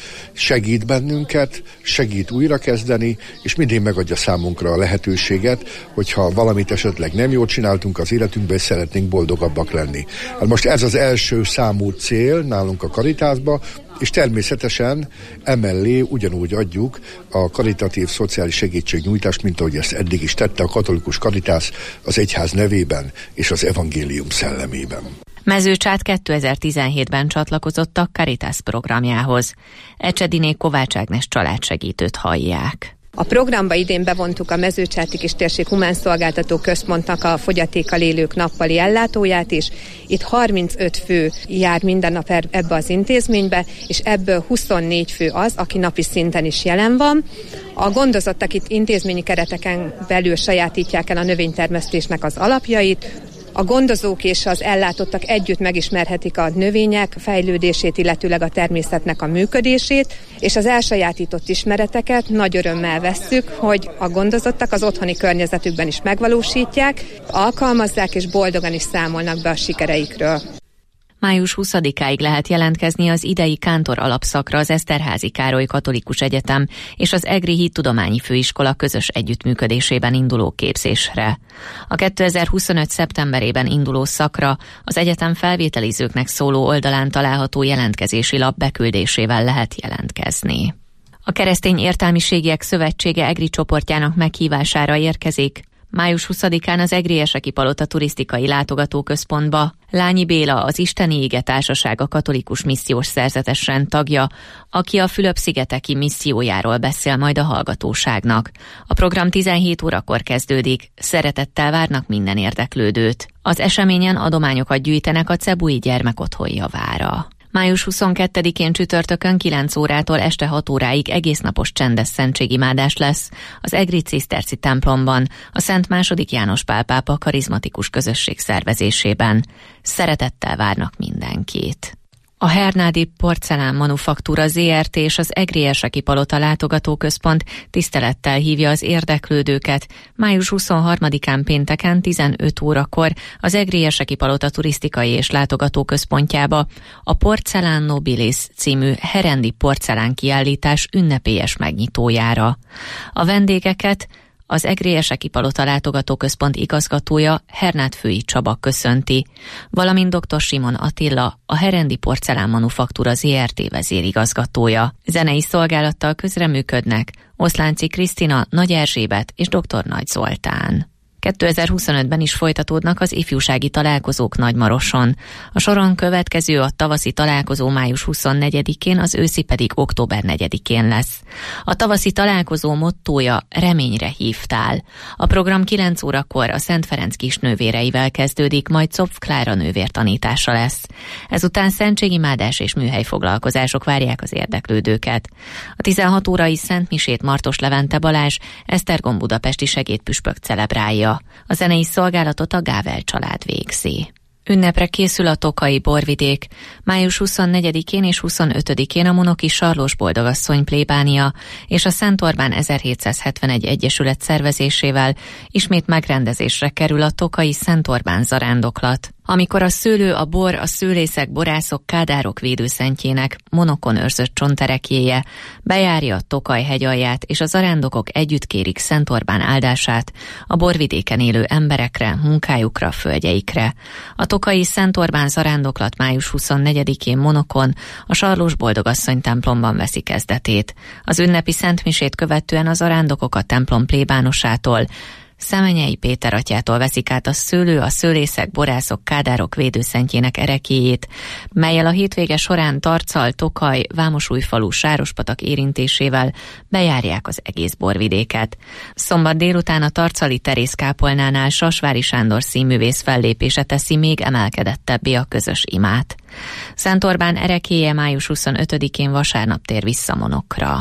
segít újrakezdeni, és mindig megadja számunkra a lehetőséget, hogyha valamit esetleg nem jól csináltunk az életünkben, és szeretnénk boldogabbak lenni. Hát most ez az első számú cél nálunk a Karitásban, és természetesen emellé ugyanúgy adjuk a karitatív szociális segítségnyújtást, mint ahogy ezt eddig is tette a katolikus Karitás az egyház nevében és az evangélium szellemében. Mezőcsát 2017-ben csatlakozott a Caritas programjához. Ecsediné Kovács Ágnes családsegítőt hallják. A programba idén bevontuk a Mezőcsáti Kistérség Humánszolgáltató Központnak a fogyatékkal élők nappali ellátóját is. Itt 35 fő jár minden nap ebbe az intézménybe, és ebből 24 fő az, aki napi szinten is jelen van. A gondozottak itt intézményi kereteken belül sajátítják el a növénytermesztésnek az alapjait. A gondozók és az ellátottak együtt megismerhetik a növények fejlődését, illetőleg a természetnek a működését, és az elsajátított ismereteket nagy örömmel vesszük, hogy a gondozottak az otthoni környezetükben is megvalósítják, alkalmazzák és boldogan is számolnak be a sikereikről. Május 20-áig lehet jelentkezni az idei kántor alapszakra az Eszterházy Károly Katolikus Egyetem és az Egri Hittudományi Főiskola közös együttműködésében induló képzésre. A 2025. szeptemberében induló szakra az egyetem felvételizőknek szóló oldalán található jelentkezési lap beküldésével lehet jelentkezni. A Keresztény Értelmiségiek Szövetsége Egri csoportjának meghívására érkezik május 20-án az Egri-Eseki Palota turisztikai látogatóközpontba Lányi Béla, az Isteni Ége Társaság a katolikus missziós szerzetes rend tagja, aki a Fülöp-szigeteki missziójáról beszél majd a hallgatóságnak. A program 17 órakor kezdődik, szeretettel várnak minden érdeklődőt. Az eseményen adományokat gyűjtenek a Cebui Gyermekotthon javára. Május 22-én csütörtökön 9 órától este 6 óráig egésznapos csendes szentségimádás lesz az Egri Ciszterci templomban, a Szent II. János Pál pápa karizmatikus közösség szervezésében. Szeretettel várnak mindenkit. A Hernádi Porcelán Manufaktúra ZRT és az Egri-Eseki Palota látogatóközpont tisztelettel hívja az érdeklődőket május 23-án pénteken 15 órakor az Egri-Eseki Palota turisztikai és látogatóközpontjába a Porcelán Nobilis című herendi porcelán kiállítás ünnepélyes megnyitójára. A vendégeket az Egri-Eseki Palota látogatóközpont igazgatója Hernád-Fői Csaba köszönti, valamint dr. Simon Attila, a Herendi Porcelán Manufaktúra ZRT vezérigazgatója. Zenei szolgálattal közreműködnek Oszlánci Krisztina, Nagy Erzsébet és dr. Nagy Zoltán. 2025-ben is folytatódnak az ifjúsági találkozók Nagymaroson. A soron következő a tavaszi találkozó május 24-én, az őszi pedig október 4-én lesz. A tavaszi találkozó mottója Reményre hívtál. A program 9 órakor a Szent Ferenc kisnővéreivel kezdődik, majd Zopf Klára nővér tanítása lesz. Ezután szentségimádás és műhelyfoglalkozások várják az érdeklődőket. A 16 órai szentmisét Martos Levente Balázs, Esztergom budapesti segédpüspök celebrálja. A zenei szolgálatot a Gável család végzi. Ünnepre készül a Tokai borvidék. Május 24-én és 25-én a Monoki Sarlós Boldogasszony plébánia és a Szent Orbán 1771 egyesület szervezésével ismét megrendezésre kerül a Tokai Szent Orbán zarándoklat, amikor a szőlő, a bor, a szőlészek, borászok, kádárok védőszentjének monokon őrzött csonterekjéje bejárja a Tokaj hegyalját, és a zarándokok együtt kérik Szent Orbán áldását a borvidéken élő emberekre, munkájukra, földjeikre. A Tokai Szent Orbán zarándoklat május 24-én Monokon a Sarlós Boldogasszony templomban veszi kezdetét. Az ünnepi szentmisét követően a zarándokok a templom plébánosától, Szemenyei Péter atyától veszik át a szőlő, a szőlészek, borászok, kádárok védőszentjének erekéjét, mellyel a hétvége során Tarcal, Tokaj, Vámosújfalu, Sárospatak érintésével bejárják az egész borvidéket. Szombat délután a tarcali Terész kápolnánál Sasvári Sándor színművész fellépése teszi még emelkedettebbé a közös imát. Szent Orbán erekéje május 25-én vasárnap tér vissza Monokra.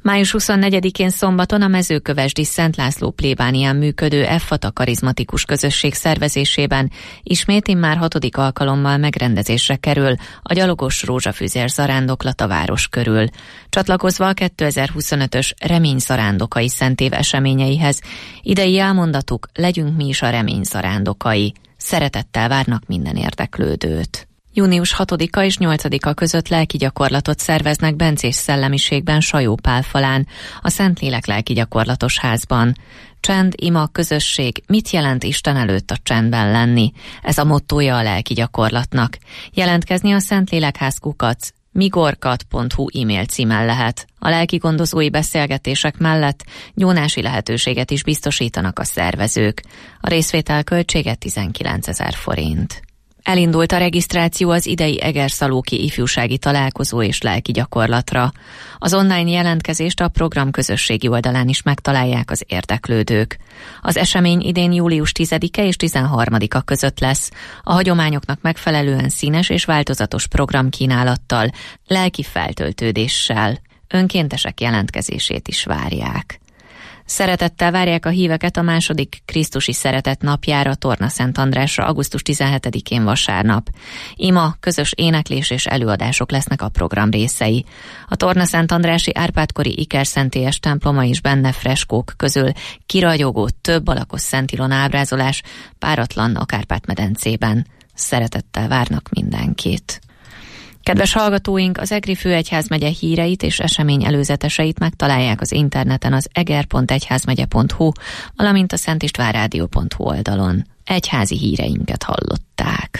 Május 24-én szombaton a Mezőkövesdi Szent László plébánián működő Effata karizmatikus közösség szervezésében ismét immár 6. alkalommal megrendezésre kerül a gyalogos rózsafűzér zarándoklat a város körül. Csatlakozva a 2025-ös Remény zarándokai szentév eseményeihez, idei elmondatuk: legyünk mi is a remény zarándokai. Szeretettel várnak minden érdeklődőt. Június 6-a és 8-a között lelki gyakorlatot szerveznek bencés szellemiségben Sajó-Pál-falán, a Szentlélek lelki gyakorlatos házban. Csend, ima, közösség, mit jelent Isten előtt a csendben lenni? Ez a mottója a lelki gyakorlatnak. Jelentkezni a Szentlélekház-kukac migorkat.hu e-mail címen lehet. A lelki gondozói beszélgetések mellett gyónási lehetőséget is biztosítanak a szervezők. A részvétel költsége 19 000 forint. Elindult a regisztráció az idei Egerszalóki ifjúsági találkozó és lelki gyakorlatra. Az online jelentkezést a program közösségi oldalán is megtalálják az érdeklődők. Az esemény idén július 10-e és 13-a között lesz. A hagyományoknak megfelelően színes és változatos programkínálattal, lelki feltöltődéssel. Önkéntesek jelentkezését is várják. Szeretettel várják a híveket a második Krisztusi Szeretet napjára, Torna-Szent Andrásra, augusztus 17-én vasárnap. Ima, közös éneklés és előadások lesznek a program részei. A Torna-Szent Andrási Árpád-kori Ikerszentélyes temploma és benne freskók közül kiragyogó, több alakos Szent Ilona ábrázolás páratlan a Kárpát-medencében. Szeretettel várnak mindenkit. Kedves hallgatóink, az Egri Főegyházmegye híreit és esemény előzeteseit megtalálják az interneten az eger.egyházmegye.hu, valamint a szentistvánrádió.hu oldalon. Egyházi híreinket hallották.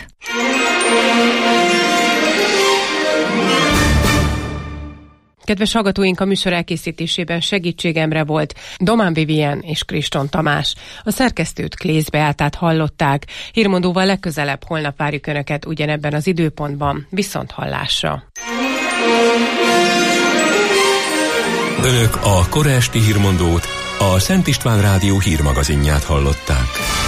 Kedves hallgatóink, a műsor elkészítésében segítségemre volt Domán Vivien és Kriston Tamás. A szerkesztőt Klész Beátát hallották. Hírmondóval legközelebb holnap várjuk Önöket ugyanebben az időpontban. Viszont hallásra! Önök a kora esti hírmondót, a Szent István Rádió hírmagazinját hallották.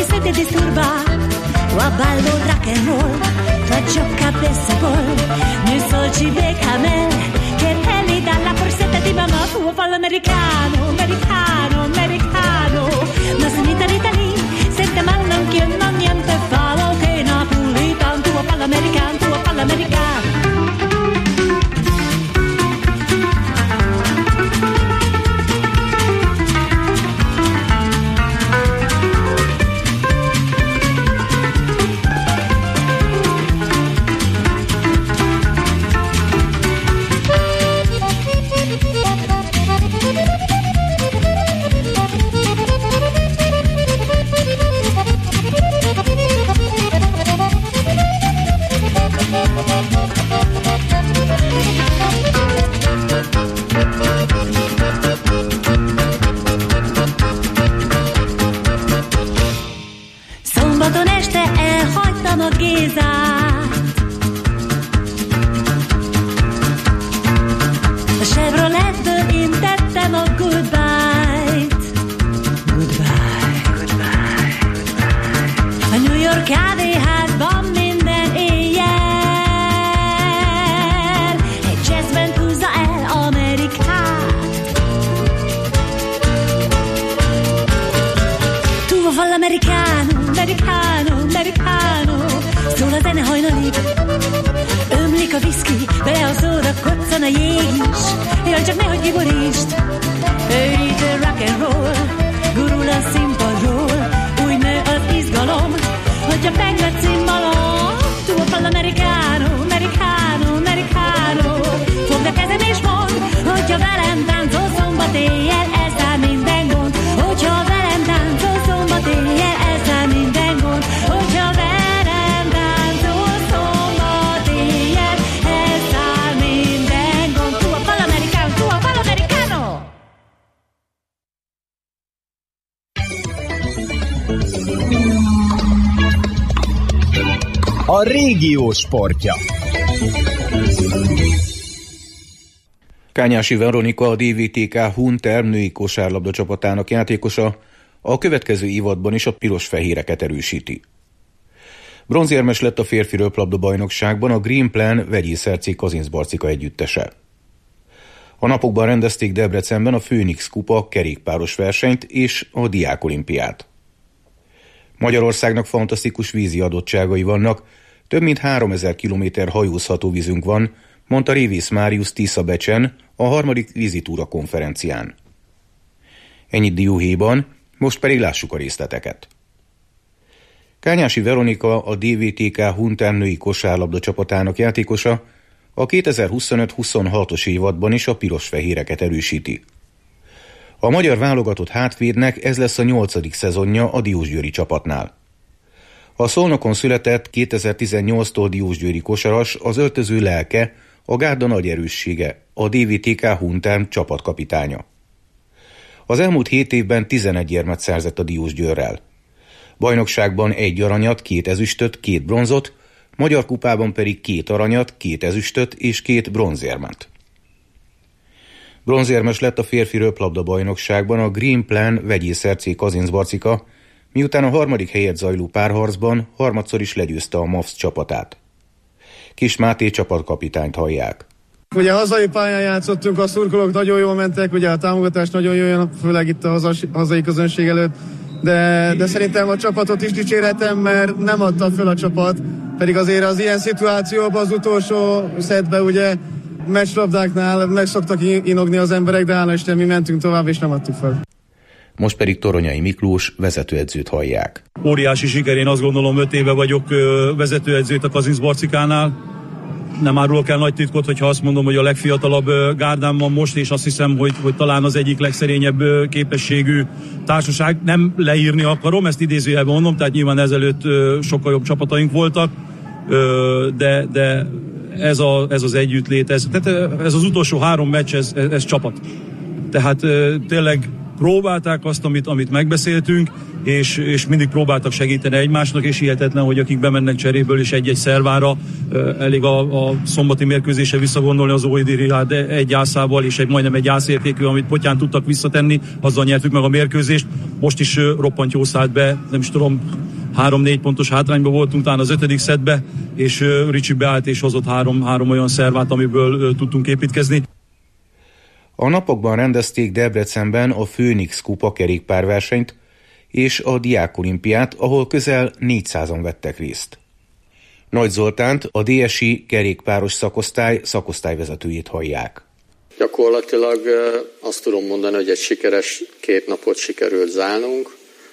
se ti disturba, o a ballo rock and roll, la gioca baseball, noi solci becamel, che pelli dalla corsetta di mamma, tuo fallo americano, americano, americano, ma se in Italia, sente mal non chiedo niente, fallo che napolitano, tuo fallo americano, tuo fallo americano. Szombaton este elhagytam a Gézát, a Chevroletből én tettem a goodbye-t. A New York kávéházban minden éjjel egy jazzband húzza el Amerikát. Tuo fall americano, americano, americano, szól a zene hajnalig, ömlik a viszki, bele a szóra koccan a jég is, jaj, csak nehogy kiborítsd, őrít rock and roll, gurul a színpadról, úgy nő az izgalom, hogyha peng a cimbalom. Tuo fall americano, americano, americano, fogd a kezem és mondd, hogyha velem táncol szombat éjjel, ezzel minden gond, hogyha velem táncol szombat éjjel, ezzel minden gond, hogyha velem táncol szombat éjjel, ezzel minden gond. Tuo fall americano, tuo fall americano. A régió sportja. Kányási Veronika, a DVTK Hunterm női kosárlabda csapatának játékosa, a következő évadban is a piros-fehéreket erősíti. Bronzérmes lett a férfi röplabda bajnokságban a Green Plan vegyész-RC Kazincbarcika együttese. A napokban rendezték Debrecenben a Phoenix Kupa kerékpáros versenyt és a Diák Olimpiát. Magyarországnak fantasztikus vízi adottságai vannak, több mint 3000 kilométer hajózható vízünk van, mondta Révész Máriusz Tiszabecsen a 3. vízitúra konferencián. Ennyit dióhéjban, most pedig lássuk a részleteket. Kányási Veronika, a DVTK Hunterm női kosárlabda csapatának játékosa, a 2025-26-os évadban is a piros-fehéreket erősíti. A magyar válogatott hátvédnek ez lesz a 8. szezonja a diósgyőri csapatnál. A Szolnokon született 2018-tól diósgyőri kosaras, az öltöző lelke, a gárda nagy erőssége, a DVTK Hunterm csapatkapitánya. Az elmúlt 7 évben 11 érmet szerzett a Diósgyőrrel. Bajnokságban 1 aranyat, 2 ezüstöt, 2 bronzot, magyar kupában pedig 2 aranyat, 2 ezüstöt és 2 bronzérmet. Bronzérmes lett a férfi röplabda bajnokságban a Green Plan vegyész-RC Kazincbarcika, miután a 3. helyet zajló párharcban harmadszor is legyőzte a MAFS csapatát. Kis Máté csapatkapitányt hallják. Ugye hazai pályán játszottunk, a szurkolók nagyon jól mentek, ugye a támogatás nagyon jól jön, főleg itt a hazai közönség előtt, de szerintem a csapatot is dicsérhetem, mert nem adta föl a csapat, pedig azért az ilyen szituációban az utolsó szettben ugye meccslabdáknál meg szoktak inogni az emberek, de hála Isten, mi mentünk tovább és nem adtuk fel. Most pedig Toronyai Miklós vezetőedzőt hallják. Óriási siker, én azt gondolom 5 éve vagyok vezetőedzőt a Kazincbarcikánál. Nem árulok el nagy titkot, hogyha azt mondom, hogy a legfiatalabb gárdám van most, és azt hiszem, hogy talán az egyik legszerényebb képességű társaság. Nem leírni akarom, ezt idézőjelben mondom, tehát nyilván ezelőtt sokkal jobb csapataink voltak, de ez az együttlét, ez az utolsó 3 meccs, ez csapat. Tehát tényleg próbálták azt, amit megbeszéltünk, és mindig próbáltak segíteni egymásnak, és hihetetlen, hogy akik bemennek cseréből és egy-egy szervára, elég a szombati mérkőzésre visszagondolni az Óidi-Rihád egy ászával, és majdnem egy ászértékű, amit potyán tudtak visszatenni, azzal nyertük meg a mérkőzést. Most is roppant jó szállt be, nem is tudom, 3-4 pontos hátrányban voltunk talán az 5. szettbe, és Ricsi beállt és hozott három olyan szervát, amiből tudtunk építkezni. A napokban rendezték Debrecenben a Főnix Kupa kerékpárversenyt és a Diákolimpiát, ahol közel 400-an vettek részt. Nagy Zoltánt, a DSI kerékpáros szakosztályvezetőjét hallják. Gyakorlatilag azt tudom mondani, hogy egy sikeres 2 napot sikerült zárnunk.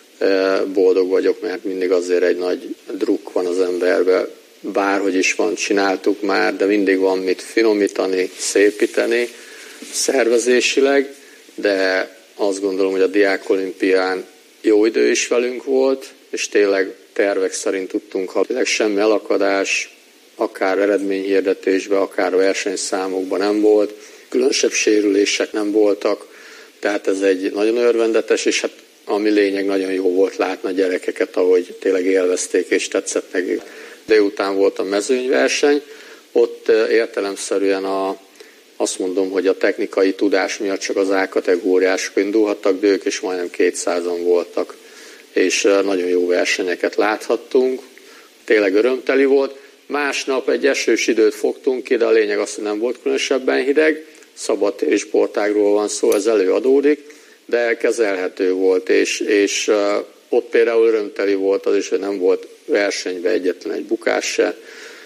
Boldog vagyok, mert mindig azért egy nagy drukk van az emberben. Bárhogy is van, csináltuk már, de mindig van mit finomítani, szépíteni szervezésileg, de azt gondolom, hogy a Diákolimpián jó idő is velünk volt, és tényleg tervek szerint tudtunk, ha tényleg semmi elakadás, akár eredményhirdetésben, akár versenyszámokban nem volt, különösebb sérülések nem voltak, tehát ez egy nagyon örvendetes, és hát ami lényeg, nagyon jó volt látni a gyerekeket, ahogy tényleg élvezték és tetszett nekik. Délután volt a mezőnyverseny, ott értelemszerűen azt mondom, hogy a technikai tudás miatt csak az A-kategóriások indulhattak, de ők is majdnem 200-an voltak, és nagyon jó versenyeket láthattunk, tényleg örömteli volt. Másnap egy esős időt fogtunk ki, de a lényeg az, hogy nem volt különösebben hideg, szabadtéri sportágról van szó, ez előadódik, de kezelhető volt, és ott például örömteli volt az is, hogy nem volt versenyben egyetlen egy bukás se,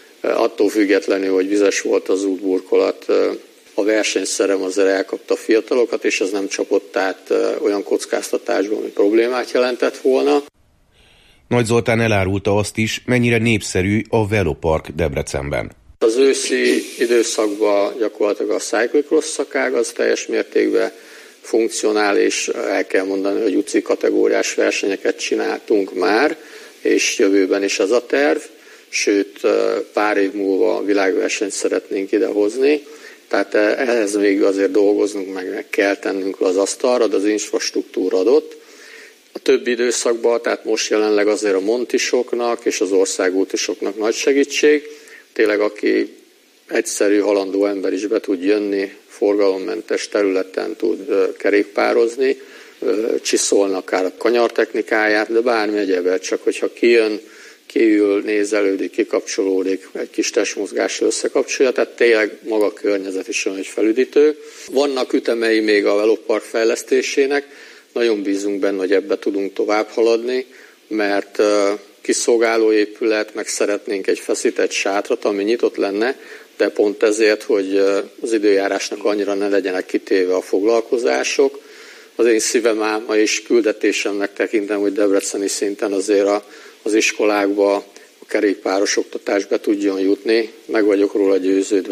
attól függetlenül, hogy vizes volt az útburkolat, a versenyszerem azért elkapta a fiatalokat, és ez nem csapott át olyan kockáztatásban, ami problémát jelentett volna. Nagy Zoltán elárulta azt is, mennyire népszerű a velopark Debrecenben. Az őszi időszakban gyakorlatilag a cyclocross szakág az teljes mértékben funkcionál, és el kell mondani, hogy UCI kategóriás versenyeket csináltunk már, és jövőben is az a terv, sőt pár év múlva világversenyt szeretnénk idehozni, tehát ehhez még azért dolgoznunk, meg kell tennünk le az asztalra, de az infrastruktúra adott. A többi időszakban, tehát most jelenleg azért a montisoknak és az országútisoknak nagy segítség. Tényleg aki egyszerű halandó ember is be tud jönni, forgalommentes területen tud kerékpározni, csiszolni akár a kanyartechnikáját, de bármi egyebet, csak hogyha kijön, kiül, nézelődik, kikapcsolódik, egy kis testmozgással összekapcsolja, tehát tényleg maga a környezet is olyan, hogy felüdítő. Vannak ütemei még a velopark fejlesztésének, nagyon bízunk benne, hogy ebbe tudunk tovább haladni, mert kiszolgáló épület, meg szeretnénk egy feszített sátrat, ami nyitott lenne, de pont ezért, hogy az időjárásnak annyira ne legyenek kitéve a foglalkozások. Az én szívem álma és küldetésemnek tekintem, hogy debreceni szinten azért az iskolákba a kerékpáros oktatás be tudjon jutni. Meg vagyok róla győződve,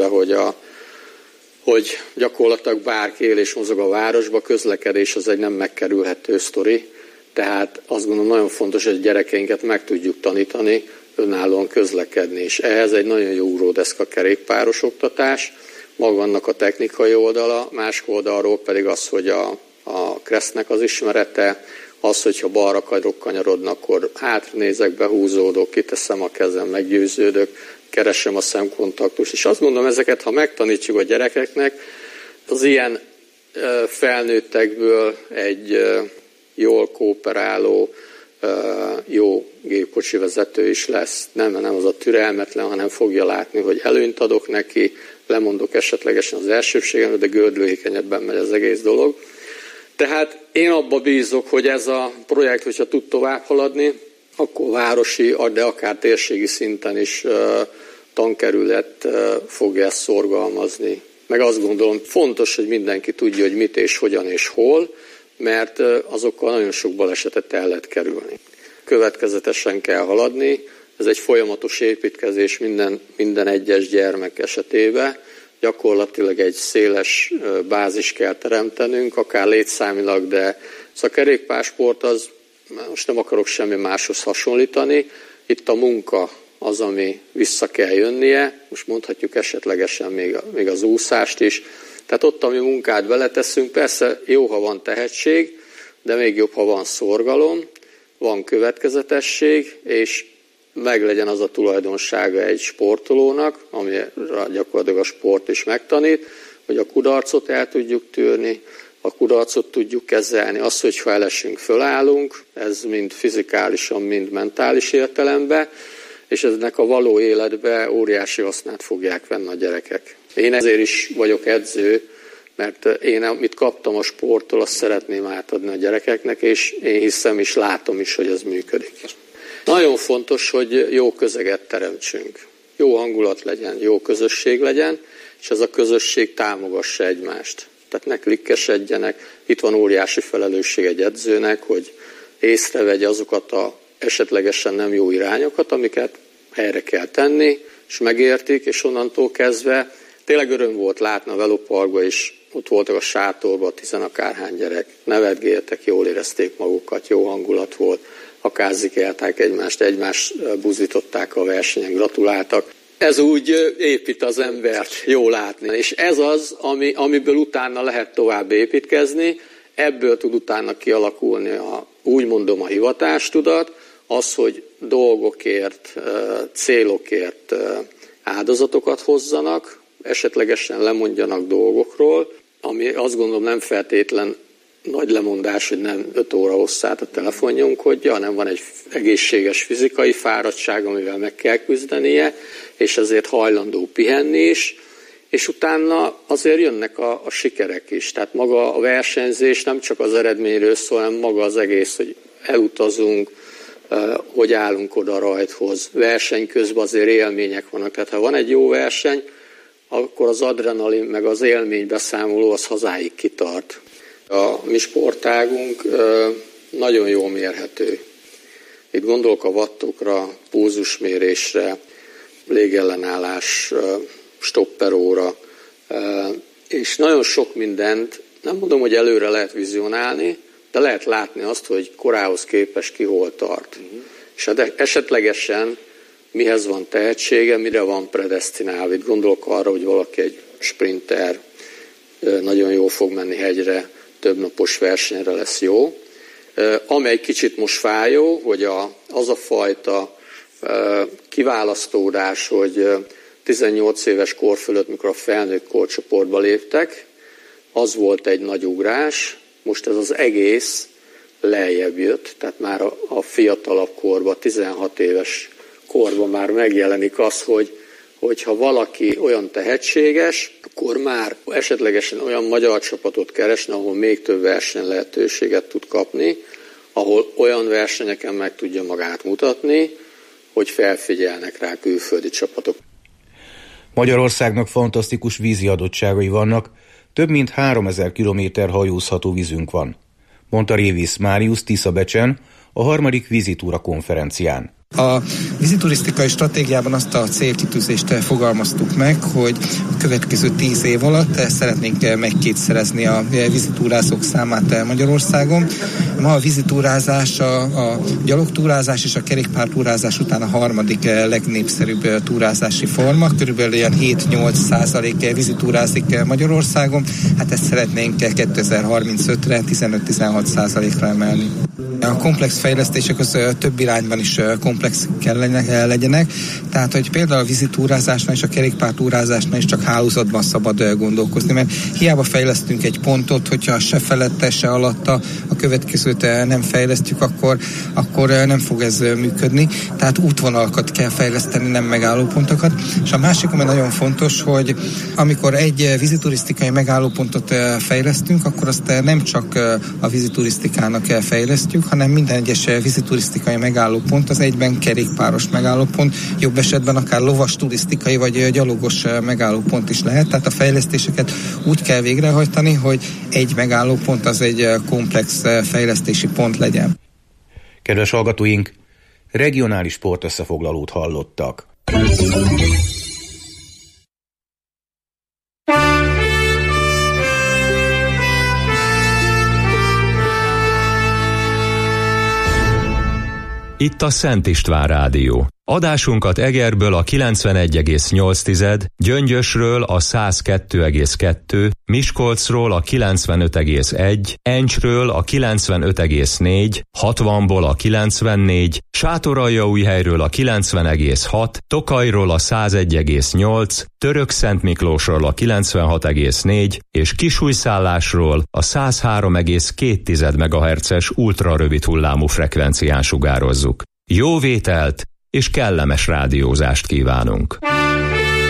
hogy gyakorlatilag bárki él és mozog a városba, közlekedés az egy nem megkerülhető sztori. Tehát azt gondolom nagyon fontos, hogy a gyerekeinket meg tudjuk tanítani önállóan közlekedni, és ehhez egy nagyon jó úródeszka kerékpáros oktatás, maga annak a technikai oldala, másik oldalról pedig az, hogy a kresznek az ismerete, az, hogyha balra akarok kanyarodni, akkor hátranézek, behúzódok, kiteszem a kezem, meggyőződök, keresem a szemkontaktust, és azt gondolom, ezeket, ha megtanítjuk a gyerekeknek, az ilyen felnőttekből egy jól kooperáló, jó gépkocsi vezető is lesz. Nem az a türelmetlen, hanem fogja látni, hogy előnyt adok neki, lemondok esetlegesen az elsőbségemről, de gördülékenyebben megy az egész dolog. Tehát én abba bízok, hogy ez a projekt, hogyha tud tovább haladni, akkor városi, de akár térségi szinten is tankerület fogja ezt szorgalmazni. Meg azt gondolom, fontos, hogy mindenki tudja, hogy mit és hogyan és hol, mert azokkal nagyon sok balesetet el lehet kerülni. Következetesen kell haladni, ez egy folyamatos építkezés minden egyes gyermek esetében. Gyakorlatilag egy széles bázis kell teremtenünk, akár létszámilag, de a kerékpársport az, most nem akarok semmi máshoz hasonlítani, itt a munka az, ami vissza kell jönnie, most mondhatjuk esetlegesen még az úszást is. Tehát ott, ami munkát beleteszünk, persze jó, ha van tehetség, de még jobb, ha van szorgalom, van következetesség, és meglegyen az a tulajdonsága egy sportolónak, amire gyakorlatilag a sport is megtanít, hogy a kudarcot el tudjuk tűrni, a kudarcot tudjuk kezelni. Az, hogyha elesünk, fölállunk, ez mind fizikálisan, mind mentális értelemben, és ennek a való életbe óriási hasznát fogják venni a gyerekek. Én ezért is vagyok edző, mert én amit kaptam a sporttól, azt szeretném átadni a gyerekeknek, és én hiszem és látom is, hogy ez működik. Nagyon fontos, hogy jó közeget teremtsünk. Jó hangulat legyen, jó közösség legyen, és ez a közösség támogassa egymást. Tehát ne klikkesedjenek. Itt van óriási felelősség egy edzőnek, hogy észrevegye azokat a esetlegesen nem jó irányokat, amiket helyre kell tenni, és megértik, és onnantól kezdve tényleg öröm volt látni a Veloparkba is, ott voltak a sátorban 10-akárhány gyerek, nevetgéltek, jól érezték magukat, jó hangulat volt, akárzikelták egymást buzdították a versenyen, gratuláltak. Ez úgy épít az embert, jó látni. És ez az, amiből utána lehet tovább építkezni, ebből tud utána kialakulni úgy mondom a hivatástudat, az, hogy dolgokért, célokért áldozatokat hozzanak, esetlegesen lemondjanak dolgokról, ami azt gondolom nem feltétlen nagy lemondás, hogy nem 5 óra hosszát a telefonnyomkodja, hanem van egy egészséges fizikai fáradtság, amivel meg kell küzdenie, és ezért hajlandó pihenni is, és utána azért jönnek a sikerek is. Tehát maga a versenyzés nem csak az eredményről szól, hanem maga az egész, hogy elutazunk, hogy állunk oda a rajthoz. Verseny közben azért élmények vannak. Tehát ha van egy jó verseny, akkor az adrenalin meg az élménybeszámoló az hazáig kitart. A mi sportágunk nagyon jól mérhető. Itt gondolok a wattokra, pulzusmérésre, légellenállás, stopperóra, és nagyon sok mindent, nem mondom, hogy előre lehet vizionálni, de lehet látni azt, hogy korához képest ki hol tart. És esetlegesen mihez van tehetsége, mire van predesztinálva. Itt gondolok arra, hogy valaki egy sprinter, nagyon jól fog menni hegyre, több napos versenyre lesz jó. Amely kicsit most fájó, hogy az a fajta kiválasztódás, hogy 18 éves kor fölött, mikor a felnőtt korcsoportba léptek, az volt egy nagy ugrás, most ez az egész lejjebb jött, tehát már a fiatalabb korban, 16 éves korban már megjelenik az, hogy ha valaki olyan tehetséges, akkor már esetlegesen olyan magyar csapatot keresne, ahol még több verseny lehetőséget tud kapni, ahol olyan versenyeken meg tudja magát mutatni, hogy felfigyelnek rá külföldi csapatok. Magyarországnak fantasztikus vízi adottságai vannak, több mint 3000 kilométer hajózható vízünk van, mondta Révész Máriusz Tiszabecsen a 3. vízitúra konferencián. A víziturisztikai stratégiában azt a célkitűzést fogalmaztuk meg, hogy a következő 10 év alatt szeretnénk megkétszerezni a vízitúrázók számát Magyarországon. Ma a vízitúrázás, a gyalogtúrázás és a kerékpártúrázás után a 3. legnépszerűbb túrázási forma. Körülbelül ilyen 7-8% vízitúrázik Magyarországon. Hát ezt szeretnénk 2035-re 15-16%-ra emelni. A komplex fejlesztések az több irányban is komplex kell legyenek, tehát hogy például a vízitúrázásnál és a kerékpártúrázásnál is csak hálózatban szabad gondolkozni, mert hiába fejlesztünk egy pontot, hogyha se felette, se alatta a következőt nem fejlesztjük, akkor nem fog ez működni, tehát útvonalakat kell fejleszteni, nem megállópontokat. És a másik, ami nagyon fontos, hogy amikor egy víziturisztikai megállópontot fejlesztünk, akkor azt nem csak a víziturisztikának fejlesztjük, hanem minden egyes víziturisztikai megállópont az egyben kerékpáros megállópont, jobb esetben akár lovas turisztikai vagy gyalogos megállópont is lehet, tehát a fejlesztéseket úgy kell végrehajtani, hogy egy megállópont az egy komplex fejlesztési pont legyen. Kedves hallgatóink, regionális sportösszefoglalót hallottak. Itt a Szent István Rádió. Adásunkat Egerből a 91,8, Gyöngyösről a 102,2, Miskolcról a 95,1, Encsről a 95,4, 60-ból a 94, Sátoraljaújhelyről a 90,6, Tokajról a 101,8, Törökszentmiklósról a 96,4 és Kisújszállásról a 103,2 MHz-es ultrarövid hullámú frekvencián sugározzuk. Jó vételt és kellemes rádiózást kívánunk!